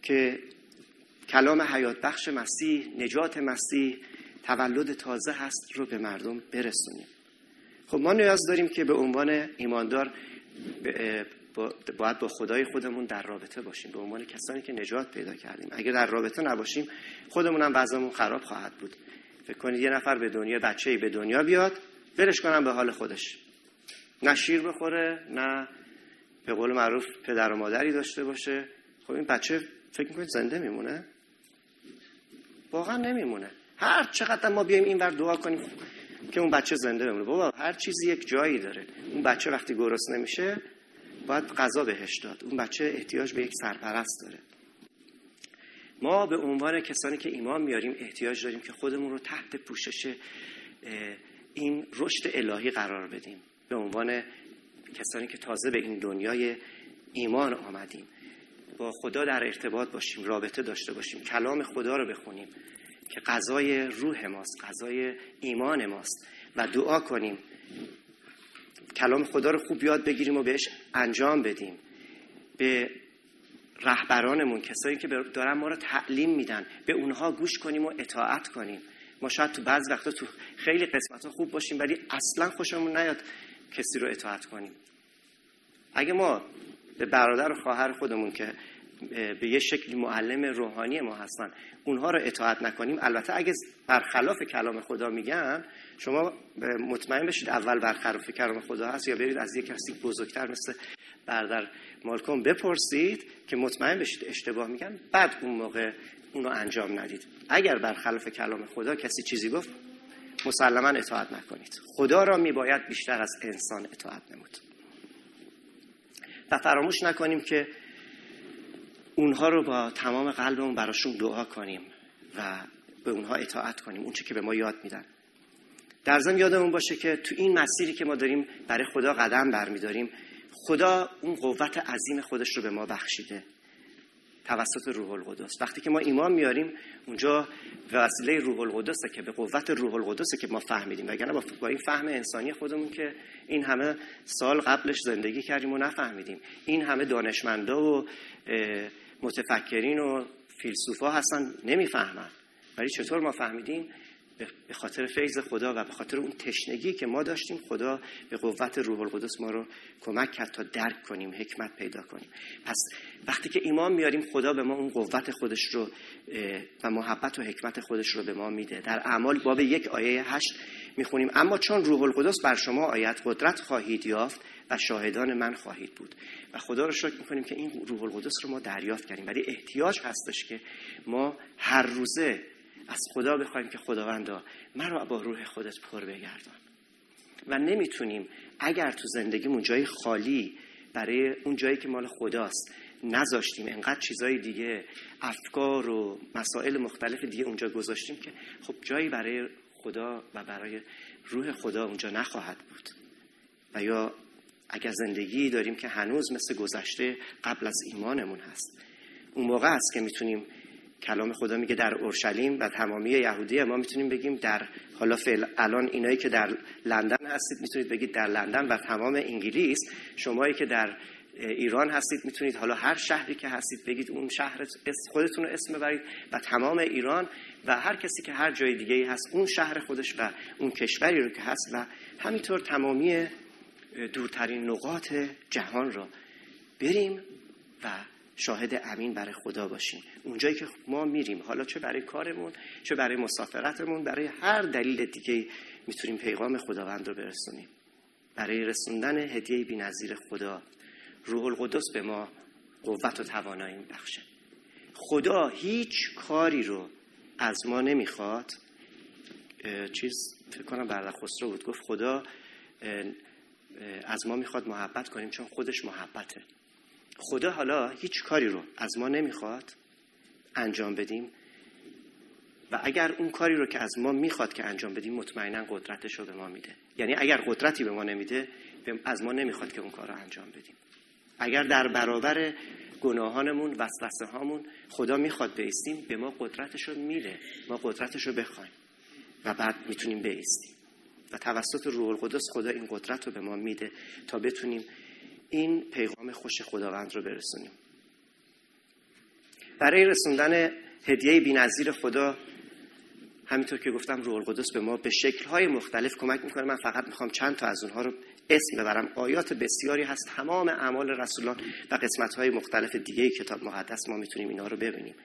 که کلام حیات بخش مسیح، نجات مسیح، تولد تازه هست رو به مردم برسونیم. خب ما نیاز داریم که به عنوان ایماندار باید با خدای خودمون در رابطه باشیم، به عنوان کسانی که نجات پیدا کردیم. اگر در رابطه نباشیم خودمون هم وضعمون خراب خواهد بود. فکر کنید یه نفر به دنیا، بچه‌ای به دنیا بیاد، ولش کنم به حال خودش، نه شیر بخوره، نه به قول معروف پدر و مادری داشته باشه. خب این بچه فکر میکنید زنده میمونه؟ واقعا نمیمونه. هر چقدر ما بیایم اینور دعا کنیم که اون بچه زنده بمونه، بابا هر چیزی یک جایی داره. اون بچه وقتی گرسنه نمیشه باید غذا بهش داد. اون بچه احتیاج به یک سرپرست داره. ما به عنوان کسانی که ایمان میاریم احتیاج داریم که خودمون رو تحت پوشش این رشد الهی قرار بدیم. به عنوان کسانی که تازه به این دنیای ایمان آمدیم، با خدا در ارتباط باشیم، رابطه داشته باشیم، کلام خدا رو بخونیم که غذای روح ماست، غذای ایمان ماست، و دعا کنیم کلام خدا رو خوب یاد بگیریم و بهش انجام بدیم. به رهبرانمون، کسایی که دارن ما رو تعلیم میدن، به اونها گوش کنیم و اطاعت کنیم. ما شاید تو بعض وقتا تو خیلی قسمت‌ها خوب باشیم ولی اصلا خوشمون نیاد کسی رو اطاعت کنیم. اگه ما به برادر و خواهر خودمون که به یه شکلی معلم روحانی ما هستن اونها رو اطاعت نکنیم، البته اگه برخلاف کلام خدا میگن، شما مطمئن بشید اول برخلاف کلام خدا هست یا برید از یک کسی بزرگتر مثل برادر مالکوم بپرسید که مطمئن بشید اشتباه میگن، بعد اون موقع اونو انجام ندید. اگر برخلاف کلام خدا کسی چیزی گفت مسلما اطاعت نکنید. خدا را میباید بیشتر از انسان اطاعت نمود. و فراموش نکنیم که اونها رو با تمام قلبمون براشون دعا کنیم و به اونها اطاعت کنیم، اون چه که به ما یاد میدن. در ضمن یادمون باشه که تو این مسیری که ما داریم برای خدا قدم برمیداریم، خدا اون قوت عظیم خودش رو به ما بخشیده توسط روح القدس. وقتی که ما ایمان میاریم اونجا به وسیله روح القدسه که به قوت روح القدسه که ما فهمیدیم، وگرنه با, با این فهم انسانی خودمون که این همه سال قبلش زندگی کردیم و نفهمیدیم، این همه دانشمندا و متفکرین و فیلسوفا هستن نمیفهمن، ولی چطور ما فهمیدیم؟ به خاطر فیض خدا و به خاطر اون تشنگی که ما داشتیم. خدا به قوت روح القدس ما رو کمک کرد تا درک کنیم، حکمت پیدا کنیم. پس وقتی که ایمان میاریم خدا به ما اون قوت خودش رو و محبت و حکمت خودش رو به ما میده. در اعمال باب یک آیه هشت میخونیم اما چون روح القدس بر شما آید قدرت خواهید یافت و شاهدان من خواهید بود. و خدا رو شکر میکنیم که این روح القدس رو ما دریافت کردیم، ولی احتیاج هستش که ما هر روزه از خدا بخوایم که خداوندا من رو با روح خودت پر بگردان. و نمیتونیم اگر تو زندگیمون جای خالی برای اون جایی که مال خداست نذاشتیم، انقدر چیزای دیگه، افکار و مسائل مختلف دیگه اونجا گذاشتیم که خب جایی برای خدا و برای روح خدا اونجا نخواهد بود. و یا اگر زندگی داریم که هنوز مثل گذشته قبل از ایمانمون هست، اون موقع است که میتونیم، کلام خدا میگه در اورشلیم و تمامی یهودیه، ما میتونیم بگیم در حالا فعلا الان اینایی که در لندن هستید میتونید بگید در لندن و تمام انگلیس، شمایی که در ایران هستید میتونید حالا هر شهری که هستید بگید اون شهر خودتون رو اسم ببرید و تمام ایران و هر کسی که هر جای دیگه‌ای هست اون شهر خودش و اون کشوری رو که هست و همینطور تمامی دورترین نقاط جهان رو بریم و شاهد امین برای خدا باشیم. اونجایی که ما میریم، حالا چه برای کارمون، چه برای مسافرتمون، برای هر دلیل دیگه میتونیم پیغام خداوند رو برسونیم. برای رسوندن هدیه بی‌نظیر خدا، روح القدس به ما قوت و توانایی میبخشه. خدا هیچ کاری رو از ما نمیخواد. چیز فکر کنم برادر خسرو بود گفت خدا از ما میخواد محبت کنیم چون خودش محبته. خدا حالا هیچ کاری رو از ما نمیخواد انجام بدیم و اگر اون کاری رو که از ما میخواد که انجام بدیم مطمئنا قدرتش رو به ما میده. یعنی اگر قدرتی به ما نمیده از ما نمیخواد که اون کار رو انجام بدیم. اگر در برابر گناهانمون، وسوسه هامون خدا میخواد بایستیم، به ما قدرتش رو میده، ما قدرتش رو بخوایم و بعد میتونیم بایستیم و توسط روح القدس خدا این قدرت رو به ما میده تا بتونیم این پیغام خوش خداوند رو برسونیم. برای رسوندن هدیه بی‌نظیر خدا، همینطور که گفتم، روح القدس به ما به شکل‌های مختلف کمک میکنه. من فقط میخوام چند تا از اونها رو اسم ببرم. آیات بسیاری هست، تمام اعمال رسولان و قسمت‌های مختلف دیگه کتاب مقدس ما میتونیم اینا رو ببینیم.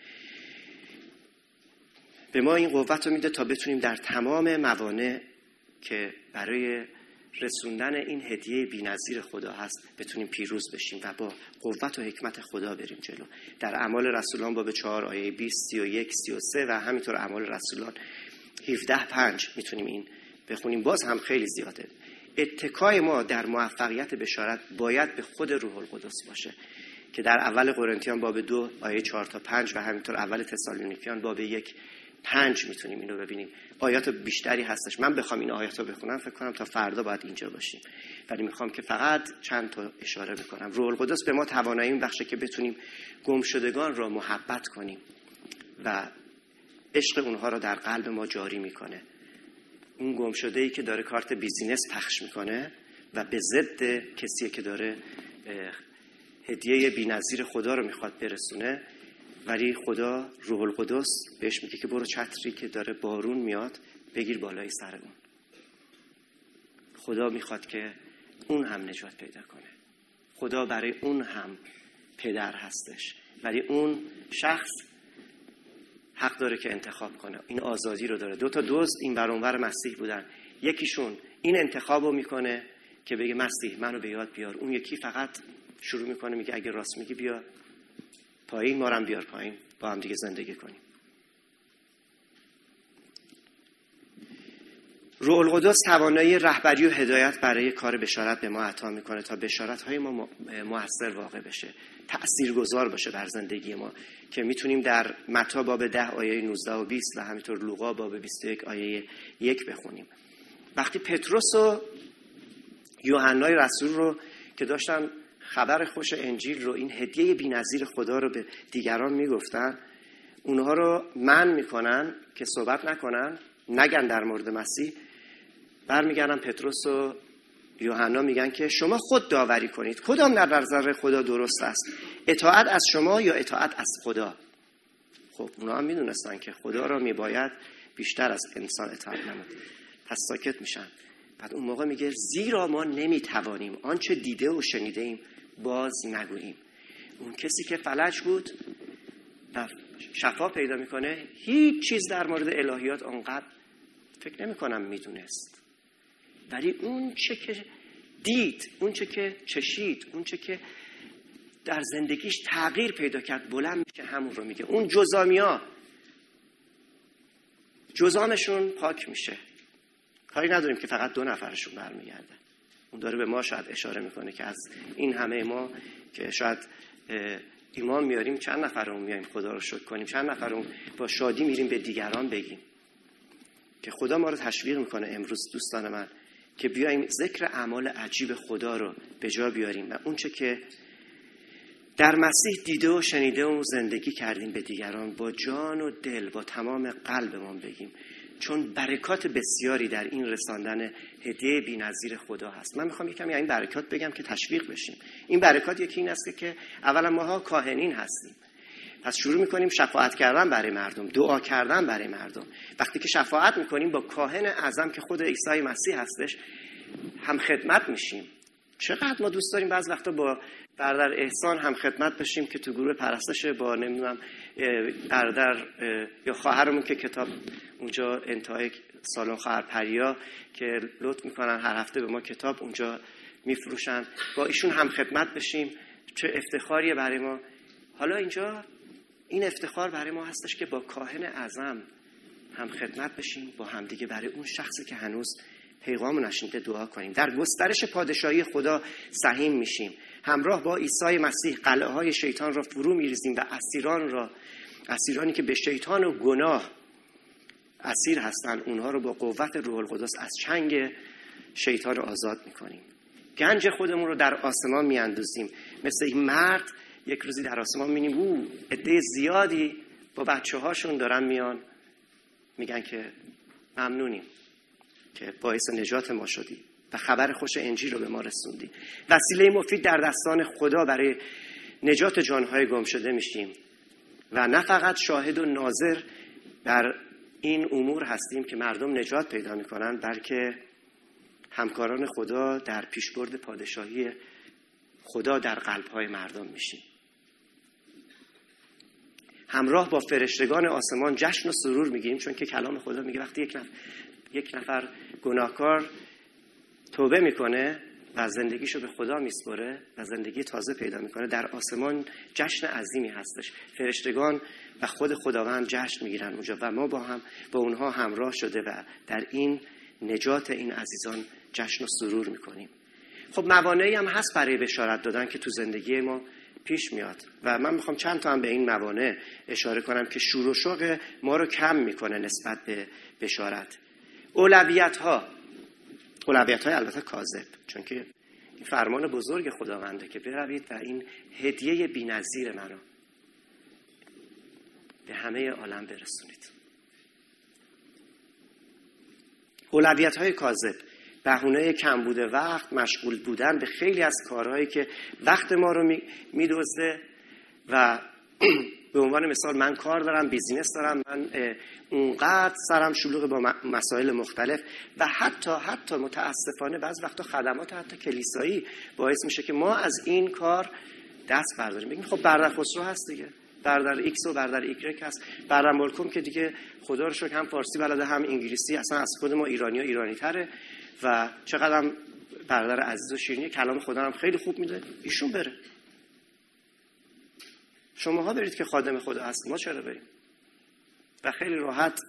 به ما این قوت رو میده تا بتونیم در تمام موانع که برای رسوندن این هدیه بی‌نظیر خدا هست بتونیم پیروز بشیم و با قوت و حکمت خدا بریم جلو. در اعمال رسولان باب چهار آیه بیست، سی و یک، سی و سه و همینطور اعمال رسولان هفده پنج میتونیم این بخونیم. باز هم خیلی زیاده. اتکای ما در موفقیت بشارت باید به خود روح القدس باشه که در اول قرنتیان باب دو آیه چهار تا پنج و همینطور اول تسالونیکیان باب یک پنج میتونیم اینو ببینیم. آیات بیشتری هستش. من بخوام این آیات رو بخونم فکر کنم تا فردا باید اینجا باشیم، ولی میخوام که فقط چند تا اشاره بکنم. روح القدس به ما توانایی میبخشه که بتونیم گمشدگان را محبت کنیم و عشق اونها را در قلب ما جاری میکنه. اون گمشده‌ای که داره کارت بیزینس پخش میکنه و به ضد کسی که داره هدیه بی‌نظیر خدا رو میخواد برسونه، ولی خدا روح القدس بهش میگه که برو چتری که داره بارون میاد بگیر بالای سر اون. خدا میخواد که اون هم نجات پیدا کنه. خدا برای اون هم پدر هستش، ولی اون شخص حق داره که انتخاب کنه. این آزادی رو داره. دو تا دزد این ور اون ور مسیح بودن. یکیشون این انتخاب رو میکنه که بگه مسیح منو به یاد بیار. اون یکی فقط شروع میکنه میگه اگه راست میگی بیا پایین، ما رو هم بیار پایین، با هم دیگه زندگی کنیم. روح القدس توانایی رهبری و هدایت برای کار بشارت به ما عطا میکنه تا بشارت‌های ما مؤثر واقع بشه، تأثیرگذار باشه بر زندگی ما، که میتونیم در متی باب ده آیه نوزده و بیست و همینطور لوقا باب بیست و یک آیه یک بخونیم. وقتی پتروس و یوحنای رسول رو که داشتن خبر خوش انجیل رو، این هدیه بی‌نظیر خدا رو به دیگران میگفتن، اونها رو منع میکنن که صحبت نکنن، نگن در مورد مسیح. برمیگردن پتروس و یوحنا میگن که شما خود داوری کنید کدام در نظر خدا درست است، اطاعت از شما یا اطاعت از خدا. خب اونا هم میدونستن که خدا را میباید بیشتر از انسان اطاعت نمود، پس ساکت میشن. بعد اون موقع میگه زیرا ما نمیتوانیم آنچه دیده و شنیده ایم باز نگوییم. اون کسی که فلج بود و شفا پیدا میکنه هیچ چیز در مورد الهیات آنقدر فکر نمی کنم میدونست، ولی اون چه که دید، اون چه که چشید، اون چه که در زندگیش تغییر پیدا کرد بلند میشه همون رو میگه. اون جزامیا جزامشون پاک میشه. کاری نداریم که فقط دو نفرشون برمیگرده. اون داره به ما شاید اشاره میکنه که از این همه ما که شاید ایمان میاریم چند نفرمون میایم خدا رو شکر کنیم، چند نفرمون با شادی میریم به دیگران بگیم. که خدا ما رو تشویق میکنه امروز دوستان من که بیایم ذکر اعمال عجیب خدا رو به جا بیاریم و اون چه که در مسیح دیده و شنیده و زندگی کردیم به دیگران با جان و دل با تمام قلبمون بگیم، چون برکات بسیاری در این رساندن هدیه بی‌نظیر خدا هست. من میخوام یکم این برکات بگم که تشویق بشیم. این برکات یکی این است که اولا ماها کاهنین هستیم، پس شروع میکنیم شفاعت کردن برای مردم، دعا کردن برای مردم. وقتی که شفاعت میکنیم با کاهن اعظم که خود عیسی مسیح هستش هم خدمت میشیم. چقدر ما دوست داریم بعض وقتا با برادر احسان هم خدمت بشیم که تو گروه پرستش، با نمیدونم برادر یا خواهرمون که کتاب اونجا انتهای سالن خواهر پریا که لطف میکنن هر هفته به ما کتاب اونجا میفروشن، با ایشون هم خدمت بشیم. چه افتخاریه برای ما. حالا اینجا این افتخار برای ما هستش که با کاهن اعظم هم خدمت بشیم، با هم دیگه برای اون شخصی که هنوز پیغامو نشنیده دعا کنیم. در گسترش پادشاهی خدا سهیم میشیم. همراه با عیسی مسیح قلعه های شیطان را فرو میریزیم و اسیران را، اسیرانی که به شیطان و گناه اسیر هستن، اونها رو با قوت روح القدس از چنگ شیطان آزاد میکنیم. گنج خودمون رو در آسمان میاندازیم. مثل این مرد یک روزی در آسمان می‌بینیم او عده زیادی با بچه‌هاشون دارن میان میگن که ممنونیم که باعث نجات ما شدی و خبر خوش انجیل رو به ما رسوندی. وسیله مفید در دستان خدا برای نجات جان‌های گم شده میشیم. و نه فقط شاهد و ناظر در این امور هستیم که مردم نجات پیدا میکنن، بلکه همکاران خدا در پیشبرد پادشاهی خدا در قلب‌های مردم میشیم. همراه با فرشتگان آسمان جشن و سرور میگیریم، چون که کلام خدا میگه وقتی یک نفر, یک نفر گناهکار توبه میکنه و زندگیشو به خدا میسپره و زندگی تازه پیدا میکنه، در آسمان جشن عظیمی هستش. فرشتگان و خود خداوند جشن میگیرن اونجا و ما با هم با اونها همراه شده و در این نجات این عزیزان جشن و سرور میکنیم. خب موانعی هم هست برای بشارت دادن که تو زندگی ما پیش میاد و من میخوام چند تا هم به این موانع اشاره کنم که شور و شوق ما رو کم میکنه نسبت به بشارت. اولویت ها اولویت های البته کاذب، چون که این فرمان بزرگ خداونده که بروید و این هدیه بی‌نظیر منو به همه عالم برسونید. اولویت های کاذب، بهونه کمبود وقت، مشغول بودن به خیلی از کارهایی که وقت ما رو میدزده و به عنوان مثال من کار دارم، بیزینس دارم، من اونقدر سرم شلوغ با مسائل مختلف و حتی حتی متاسفانه بعض وقتا خدمات حتی کلیسایی باعث میشه که ما از این کار دست برداریم. بگیم خب برادر خسرو هست دیگه، برادر ایکس و برادر ایگرگ هست، برادر مالکوم که دیگه خدا رو شکر هم فارسی بلده هم انگلیسی، اصلا از خود ما ایرانی ها ایرانی تره و چقدر هم برادر عزیز و شیرینی، کلام خدا هم خیلی خوب میده، ایشون بره. شماها برید که خادم خدا هست، ما چرا بریم؟ و خیلی راحت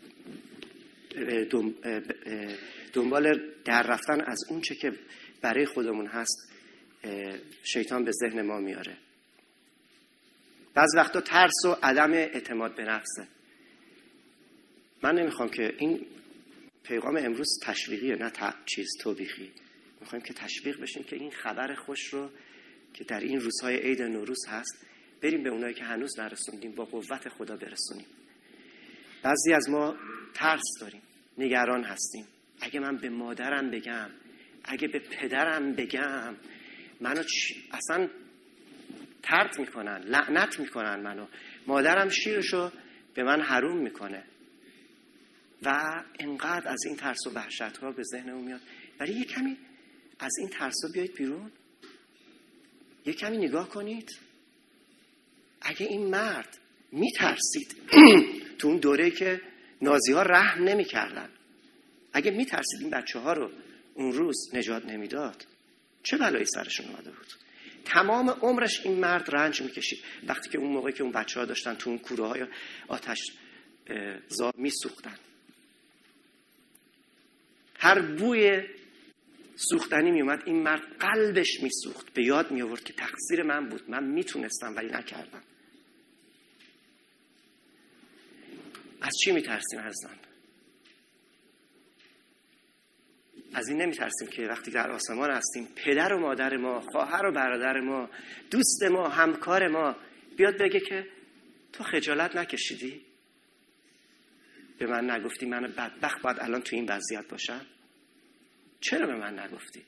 دنبال در رفتن از اون چه که برای خودمون هست شیطان به ذهن ما میاره. بعض وقتا ترس و عدم اعتماد به نفسه. من نمیخوام که این پیغام امروز تشویقیه، نه تا چیز توبیخی. میخوایم که تشویق بشیم که این خبر خوش رو که در این روزهای عید نوروز هست بریم به اونایی که هنوز نرسوندیم با قوت خدا برسونیم. بعضی از ما ترس داریم، نگران هستیم. اگه من به مادرم بگم، اگه به پدرم بگم، منو اصلا طرد میکنن، لعنت میکنن منو، مادرم شیرشو به من حروم میکنه و انقدر از این ترس و وحشت ها به ذهنمون میاد. ولی یه کمی از این ترس ها بیایید بیرون، یه کمی نگاه کنید. اگه این مرد میترسید تو اون دوره که نازی ها رحم نمی کردن، اگه میترسید این بچه ها رو اون روز نجات نمیداد، چه بلایی سرشون اومده بود؟ تمام عمرش این مرد رنج میکشید. وقتی که اون موقع که اون بچه ها داشتن تو اون کوره های آتش زار میسوختن، هر بوی سوختنی میومد این مرد قلبش میسوخت، به یاد میآورد که تقصیر من بود، من میتونستم ولی نکردم. از چی میترسیم عزیزان؟ از این نمیترسیم که وقتی در آسمان هستیم پدر و مادر ما، خواهر و برادر ما، دوست ما، همکار ما بیاد بگه که تو خجالت نکشیدی؟ به من نگفتی من بدبخت باید الان تو این وضعیت باشم؟ چرا به من نگفتی؟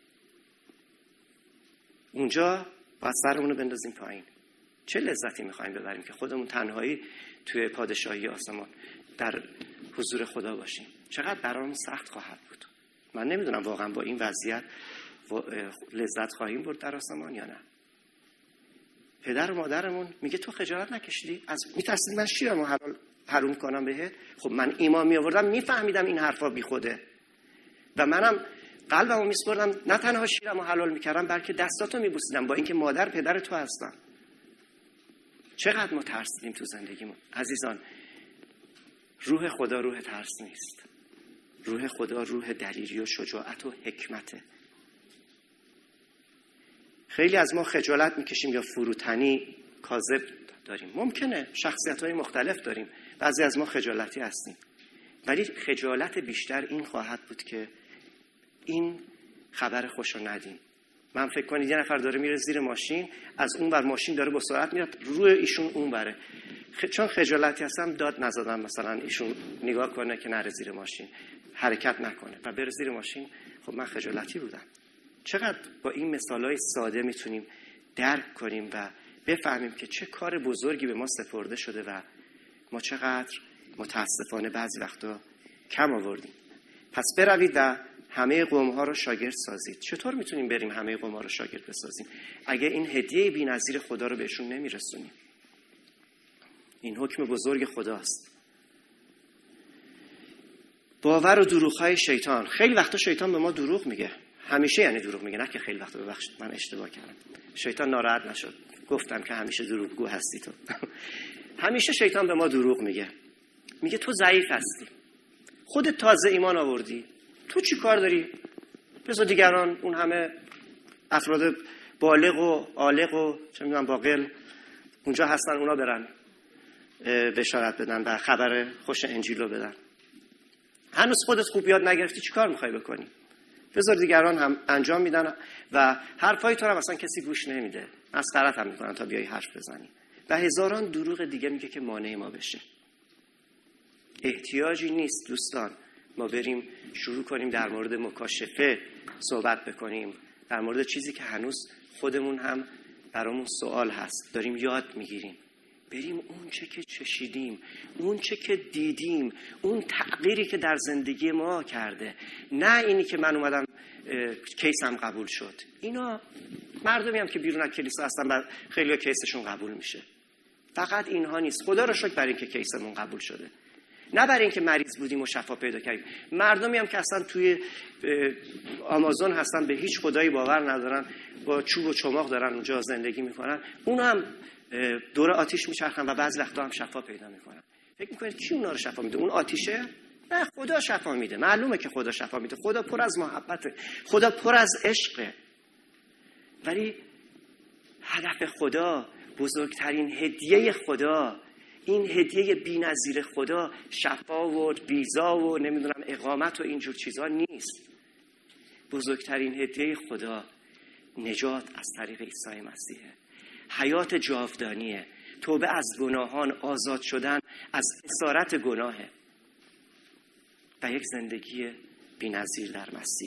اونجا باید سرمون رو بندازیم پایین. چه لذتی میخوایم ببریم که خودمون تنهایی توی پادشاهی آسمان در حضور خدا باشیم؟ چقدر برامون سخت خواهد بود. من نمیدونم واقعا با این وضعیت لذت خواهیم برد در آسمان یا نه. پدر و مادرمون میگه تو خجالت نکشیدی؟ از میترسید من شیرمو حلال حروم کنم بهت؟ خب من ایمان می آوردم، میفهمیدم این حرفا بی خوده و منم قلبمو میسپردم، نه تنها شیرمو حلال میکردم بلکه دستاتو میبوسیدم، با اینکه مادر پدر تو هستم. چقدر ما ترسیدیم تو زندگیمون عزیزان. روح خدا روح ترس نیست. روح خدا روح دلیری و شجاعت و حکمته. خیلی از ما خجالت میکشیم یا فروتنی کاذب داریم. ممکنه شخصیت‌های مختلف داریم، بعضی از ما خجالتی هستیم، ولی خجالت بیشتر این خواهد بود که این خبر خوش رو ندیم. من فکر کنید یه نفر داره میره زیر ماشین، از اون ور ماشین داره با سرعت میره، روی ایشون اون بره، خ... چون خجالتی هستم داد نزدم مثلا ایشون نگاه کنه که نره زیر ماشین، حرکت نکنه و بره زیر ماشین. خب من خجالتی بودم. چقدر با این مثالای ساده میتونیم درک کنیم و بفهمیم که چه کار بزرگی به ما سپرده شده و ما چقدر متاسفانه بعضی وقتا کم آوردیم. پس بروید و همه قوم‌ها رو شاگرد سازید. چطور میتونیم بریم همه قوم‌ها رو شاگرد بسازیم اگه این هدیه بی‌نظیر خدا رو بهشون نمیرسونیم؟ این حکم بزرگ خداست. باور و دروغ‌های شیطان. خیلی وقتا شیطان به ما دروغ میگه. همیشه یعنی دروغ میگه، نه که خیلی وقتا. ببخشید من اشتباه کردم. شیطان ناراحت نشد. گفتم که همیشه دروغگو هستی تو. همیشه شیطان به ما دروغ میگه. میگه تو ضعیف هستی. خودت تازه ایمان آوردی. تو چی کار داری؟ بذار دیگران اون همه افراد بالغ و عالق و چه میدونم باقل اونجا هستن، اونا برن بشارت بدن و خبر خوش انجیل رو بدن. هنوز خودت خوب یاد نگرفتی، چی کار میخوای بکنی؟ بذار دیگران هم انجام میدن و حرفای تو رو مثلا کسی گوش نمیده، مسخرت هم میکنن تا بیای حرف بزنی و هزاران دروغ دیگه میگه که مانع ما بشه. احتیاجی نیست دوستان ما بریم شروع کنیم در مورد مکاشفه صحبت بکنیم، در مورد چیزی که هنوز خودمون هم برامون سوال هست، داریم یاد میگیریم. بریم اون چه که چشیدیم، اون چه که دیدیم، اون تغییری که در زندگی ما کرده، نه اینی که من اومدم کیسم قبول شد. اینا مردمی هم که بیرون از کلیسا هستن و خیلی ها کیسشون قبول میشه. فقط اینها نیست. خدا رو شکر برای اینکه کیسمون قبول شده، نه برای اینکه مریض بودیم و شفا پیدا کردیم. مردمی هم که اصلا توی آمازون هستن، به هیچ خدایی باور ندارن، با چوب و چماق دارن اونجا زندگی میکنن، اونا هم دور آتیش میچرخن و بعضی وقتا هم شفا پیدا میکنن. فکر میکنید کی اونا رو شفا میده؟ اون آتیشه؟ نه، خدا شفا میده. معلومه که خدا شفا میده. خدا پر از محبته، خدا پر از عشقه. ولی هدف خدا، بزرگترین هدیه خدا، این هدیه بی‌نظیر خدا شفا و ویزا و نمیدونم اقامت و اینجور چیزا نیست. بزرگترین هدیه خدا نجات از طریق عیسی مسیحه، حیات جاودانیه، توبه از گناهان، آزاد شدن از اسارت گناهه و یک زندگی بی‌نظیر در مسیح.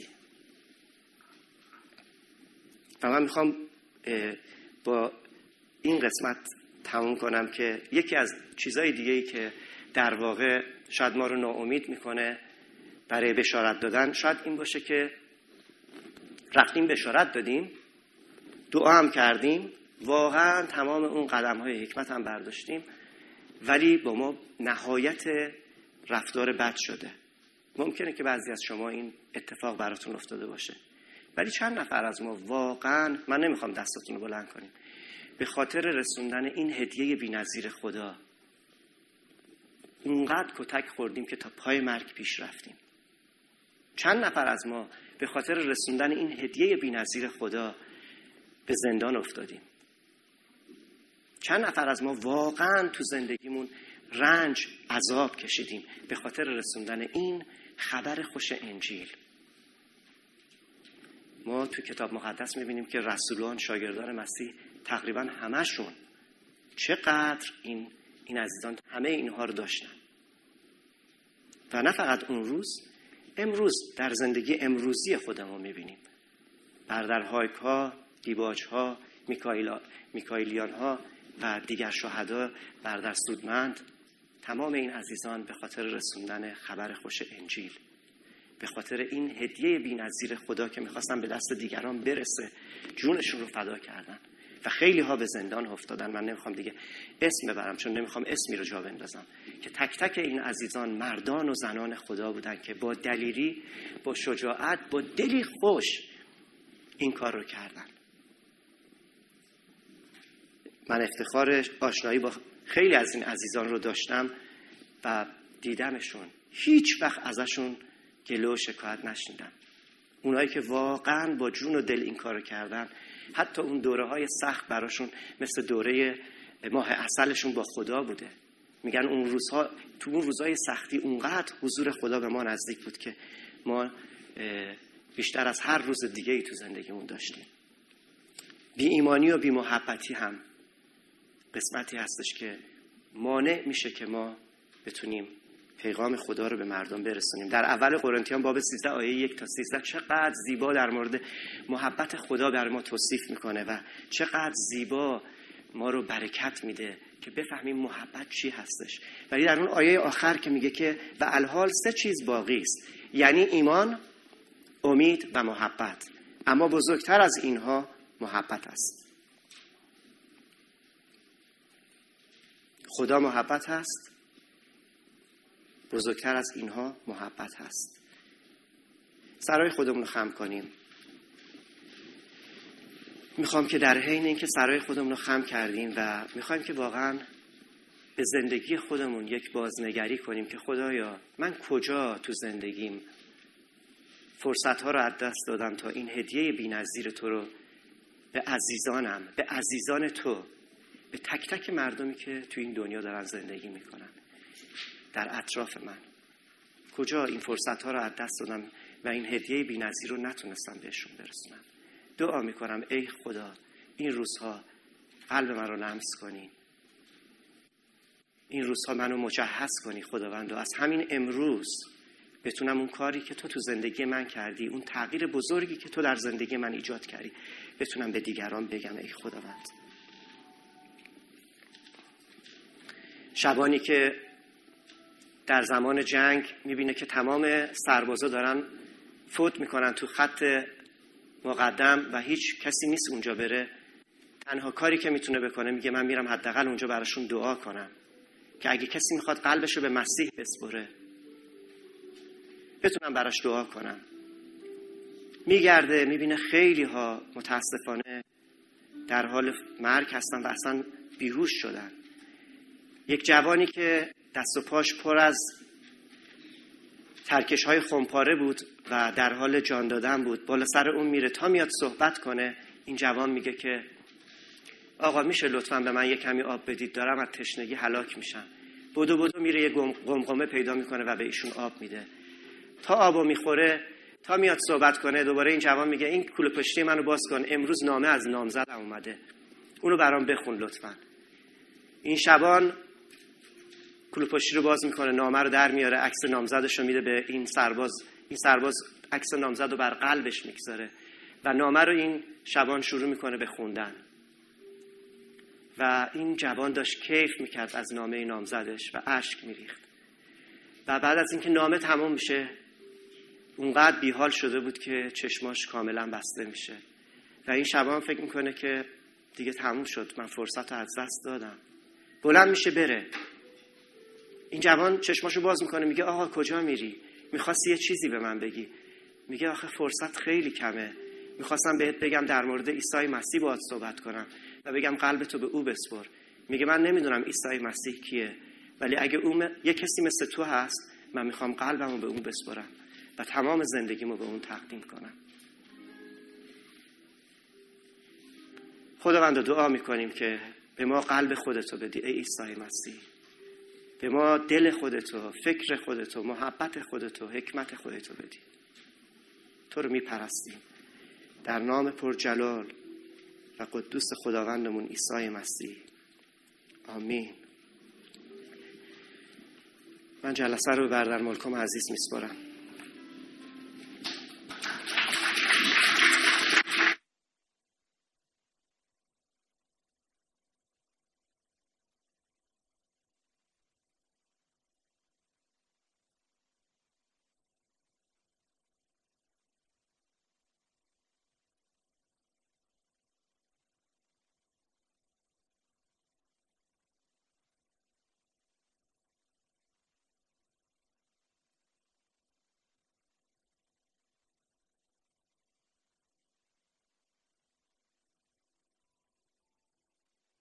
و من میخوام با این قسمت تموم کنم که یکی از چیزهای دیگه‌ای که در واقع شاید ما رو ناامید میکنه برای بشارت دادن، شاید این باشه که رفتیم بشارت دادیم، دعا هم کردیم، واقعا تمام اون قدم‌های حکمت هم برداشتیم، ولی با ما نهایت رفتار بد شده. ممکنه که بعضی از شما این اتفاق براتون افتاده باشه، ولی چند نفر از ما واقعا، من نمیخوام دستاتون رو بلند کنیم، به خاطر رسوندن این هدیه بی‌نظیر خدا اونقدر کتک خوردیم که تا پای مرگ پیش رفتیم. چند نفر از ما به خاطر رسوندن این هدیه بی‌نظیر خدا به زندان افتادیم. چند نفر از ما واقعا تو زندگیمون رنج، عذاب کشیدیم به خاطر رسوندن این خبر خوش انجیل. ما تو کتاب مقدس میبینیم که رسولان، شاگردان مسیح تقریبا همشون چقدر این این عزیزان همه اینها رو داشتن. و نه فقط اون روز، امروز در زندگی امروزی خودمون میبینیم برادرهایک ها، دیباج ها، میکائیلیان ها و دیگر شهدا، برادر سودمند، تمام این عزیزان به خاطر رسوندن خبر خوش انجیل، به خاطر این هدیه بی‌نظیر خدا که میخواستن به دست دیگران برسه، جونشون رو فدا کردن و خیلی ها به زندان افتادن. من نمیخوام دیگه اسم ببرم چون نمیخوام اسمی رو جا بندازم، که تک تک این عزیزان مردان و زنان خدا بودن که با دلیری، با شجاعت، با دلی خوش این کار رو کردن. من افتخار آشنایی با خیلی از این عزیزان رو داشتم و دیدمشون، هیچ وقت ازشون گله و شکایت نشنیدم. اونایی که واقعا با جون و دل این کارو کردن، حتی اون دوره های سخت براشون مثل دوره ماه عسلشون با خدا بوده. میگن اون روزها، تو اون روزهای سختی اونقدر حضور خدا به ما نزدیک بود که ما بیشتر از هر روز دیگه ای تو زندگیمون داشتیم. بی ایمانی و بی محبتی هم قسمتی هستش که مانع میشه که ما بتونیم پیغام خدا رو به مردم برسونیم. در اول قرنتیان باب سیزده آیه یک تا سیزده چقدر زیبا در مورد محبت خدا بر ما توصیف میکنه و چقدر زیبا ما رو برکت میده که بفهمیم محبت چی هستش. ولی در اون آیه آخر که میگه که و الحال سه چیز باقی است، یعنی ایمان، امید و محبت، اما بزرگتر از اینها محبت است. خدا محبت هست، بزرگتر از اینها محبت هست. سرای خودمون رو خم کنیم. میخوام که در حین اینکه سرای خودمون رو خم کردیم و میخوایم که واقعا به زندگی خودمون یک بازنگری کنیم که خدایا من کجا تو زندگیم فرصت‌ها رو از دست دادم تا این هدیه بی‌نظیر تو رو به عزیزانم، به عزیزان تو، به تک تک مردمی که تو این دنیا دارن زندگی میکنن در اطراف من، کجا این فرصت‌ها رو از دست دادم و این هدیه بی‌نظیر رو نتونستم بهشون برسونم. دعا میکنم ای خدا این روزها قلب من رو لمس کنی، این روزها منو مجهز کنی خداوند، و از همین امروز بتونم اون کاری که تو تو زندگی من کردی، اون تغییر بزرگی که تو در زندگی من ایجاد کردی، بتونم به دیگران بگم ای خداوند. شبانی که در زمان جنگ میبینه که تمام سربازا دارن فوت میکنن تو خط مقدم و هیچ کسی نیست اونجا بره، تنها کاری که میتونه بکنه میگه من میرم حداقل اونجا براشون دعا کنم که اگه کسی میخواد قلبشو به مسیح بسپره بتونم براش دعا کنم. میگرده میبینه خیلی ها متاسفانه در حال مرگ هستن و اصلا بیهوش شدن. یک جوانی که دست و پاش پر از ترکش های خمپاره بود و در حال جان دادن بود، بالا سر اون میره تا میاد صحبت کنه. این جوان میگه که آقا میشه لطفاً به من یه کمی آب بدید، دارم از تشنگی هلاک میشم. بدو بدو میره یه قمقمه پیدا میکنه و به ایشون آب میده. تا آبو میخوره تا میاد صحبت کنه دوباره این جوان میگه این کوله پشتی منو باز کن، امروز نامه از نامزدم اومده، اونو برام بخون لطفاً. این شبان کوله پشتی رو باز میکنه، نامه رو در میاره، عکس نامزدش رو میده به این سرباز. این سرباز عکس نامزد رو بر قلبش میگذاره و نامه رو این شبان شروع میکنه به خوندن. و این جوان داشت کیف میکرد از نامه نامزدش و اشک میریخت. و بعد از اینکه نامه تمام میشه اونقدر بیحال شده بود که چشماش کاملا بسته میشه و این شبان فکر میکنه که دیگه تموم شد، من فرصت رو از دست دادم. بلند میشه بره. این جوان چشماشو باز میکنه میگه آقا کجا میری؟ میخواستی یه چیزی به من بگی. میگه آخه فرصت خیلی کمه، میخواستم بهت بگم در مورد عیسی مسیح باهات صحبت کنم و بگم قلبتو به او بسپر. میگه من نمیدونم عیسی مسیح کیه، ولی اگه اون یه کسی مثل تو هست من میخوام قلبمو به اون بسپرم و تمام زندگیمو به اون تقدیم کنم. خداوند دعا میکنیم که به ما قلب خودتو بدی ای عیسی مسیح، به ما دل خودتو، فکر خودتو، محبت خودتو، حکمت خودتو بدی. تو رو میپرستیم در نام پرجلال و قدوس خداوندمون عیسی مسیح، آمین. من جلسه رو به برادر مالکم عزیز میسپارم.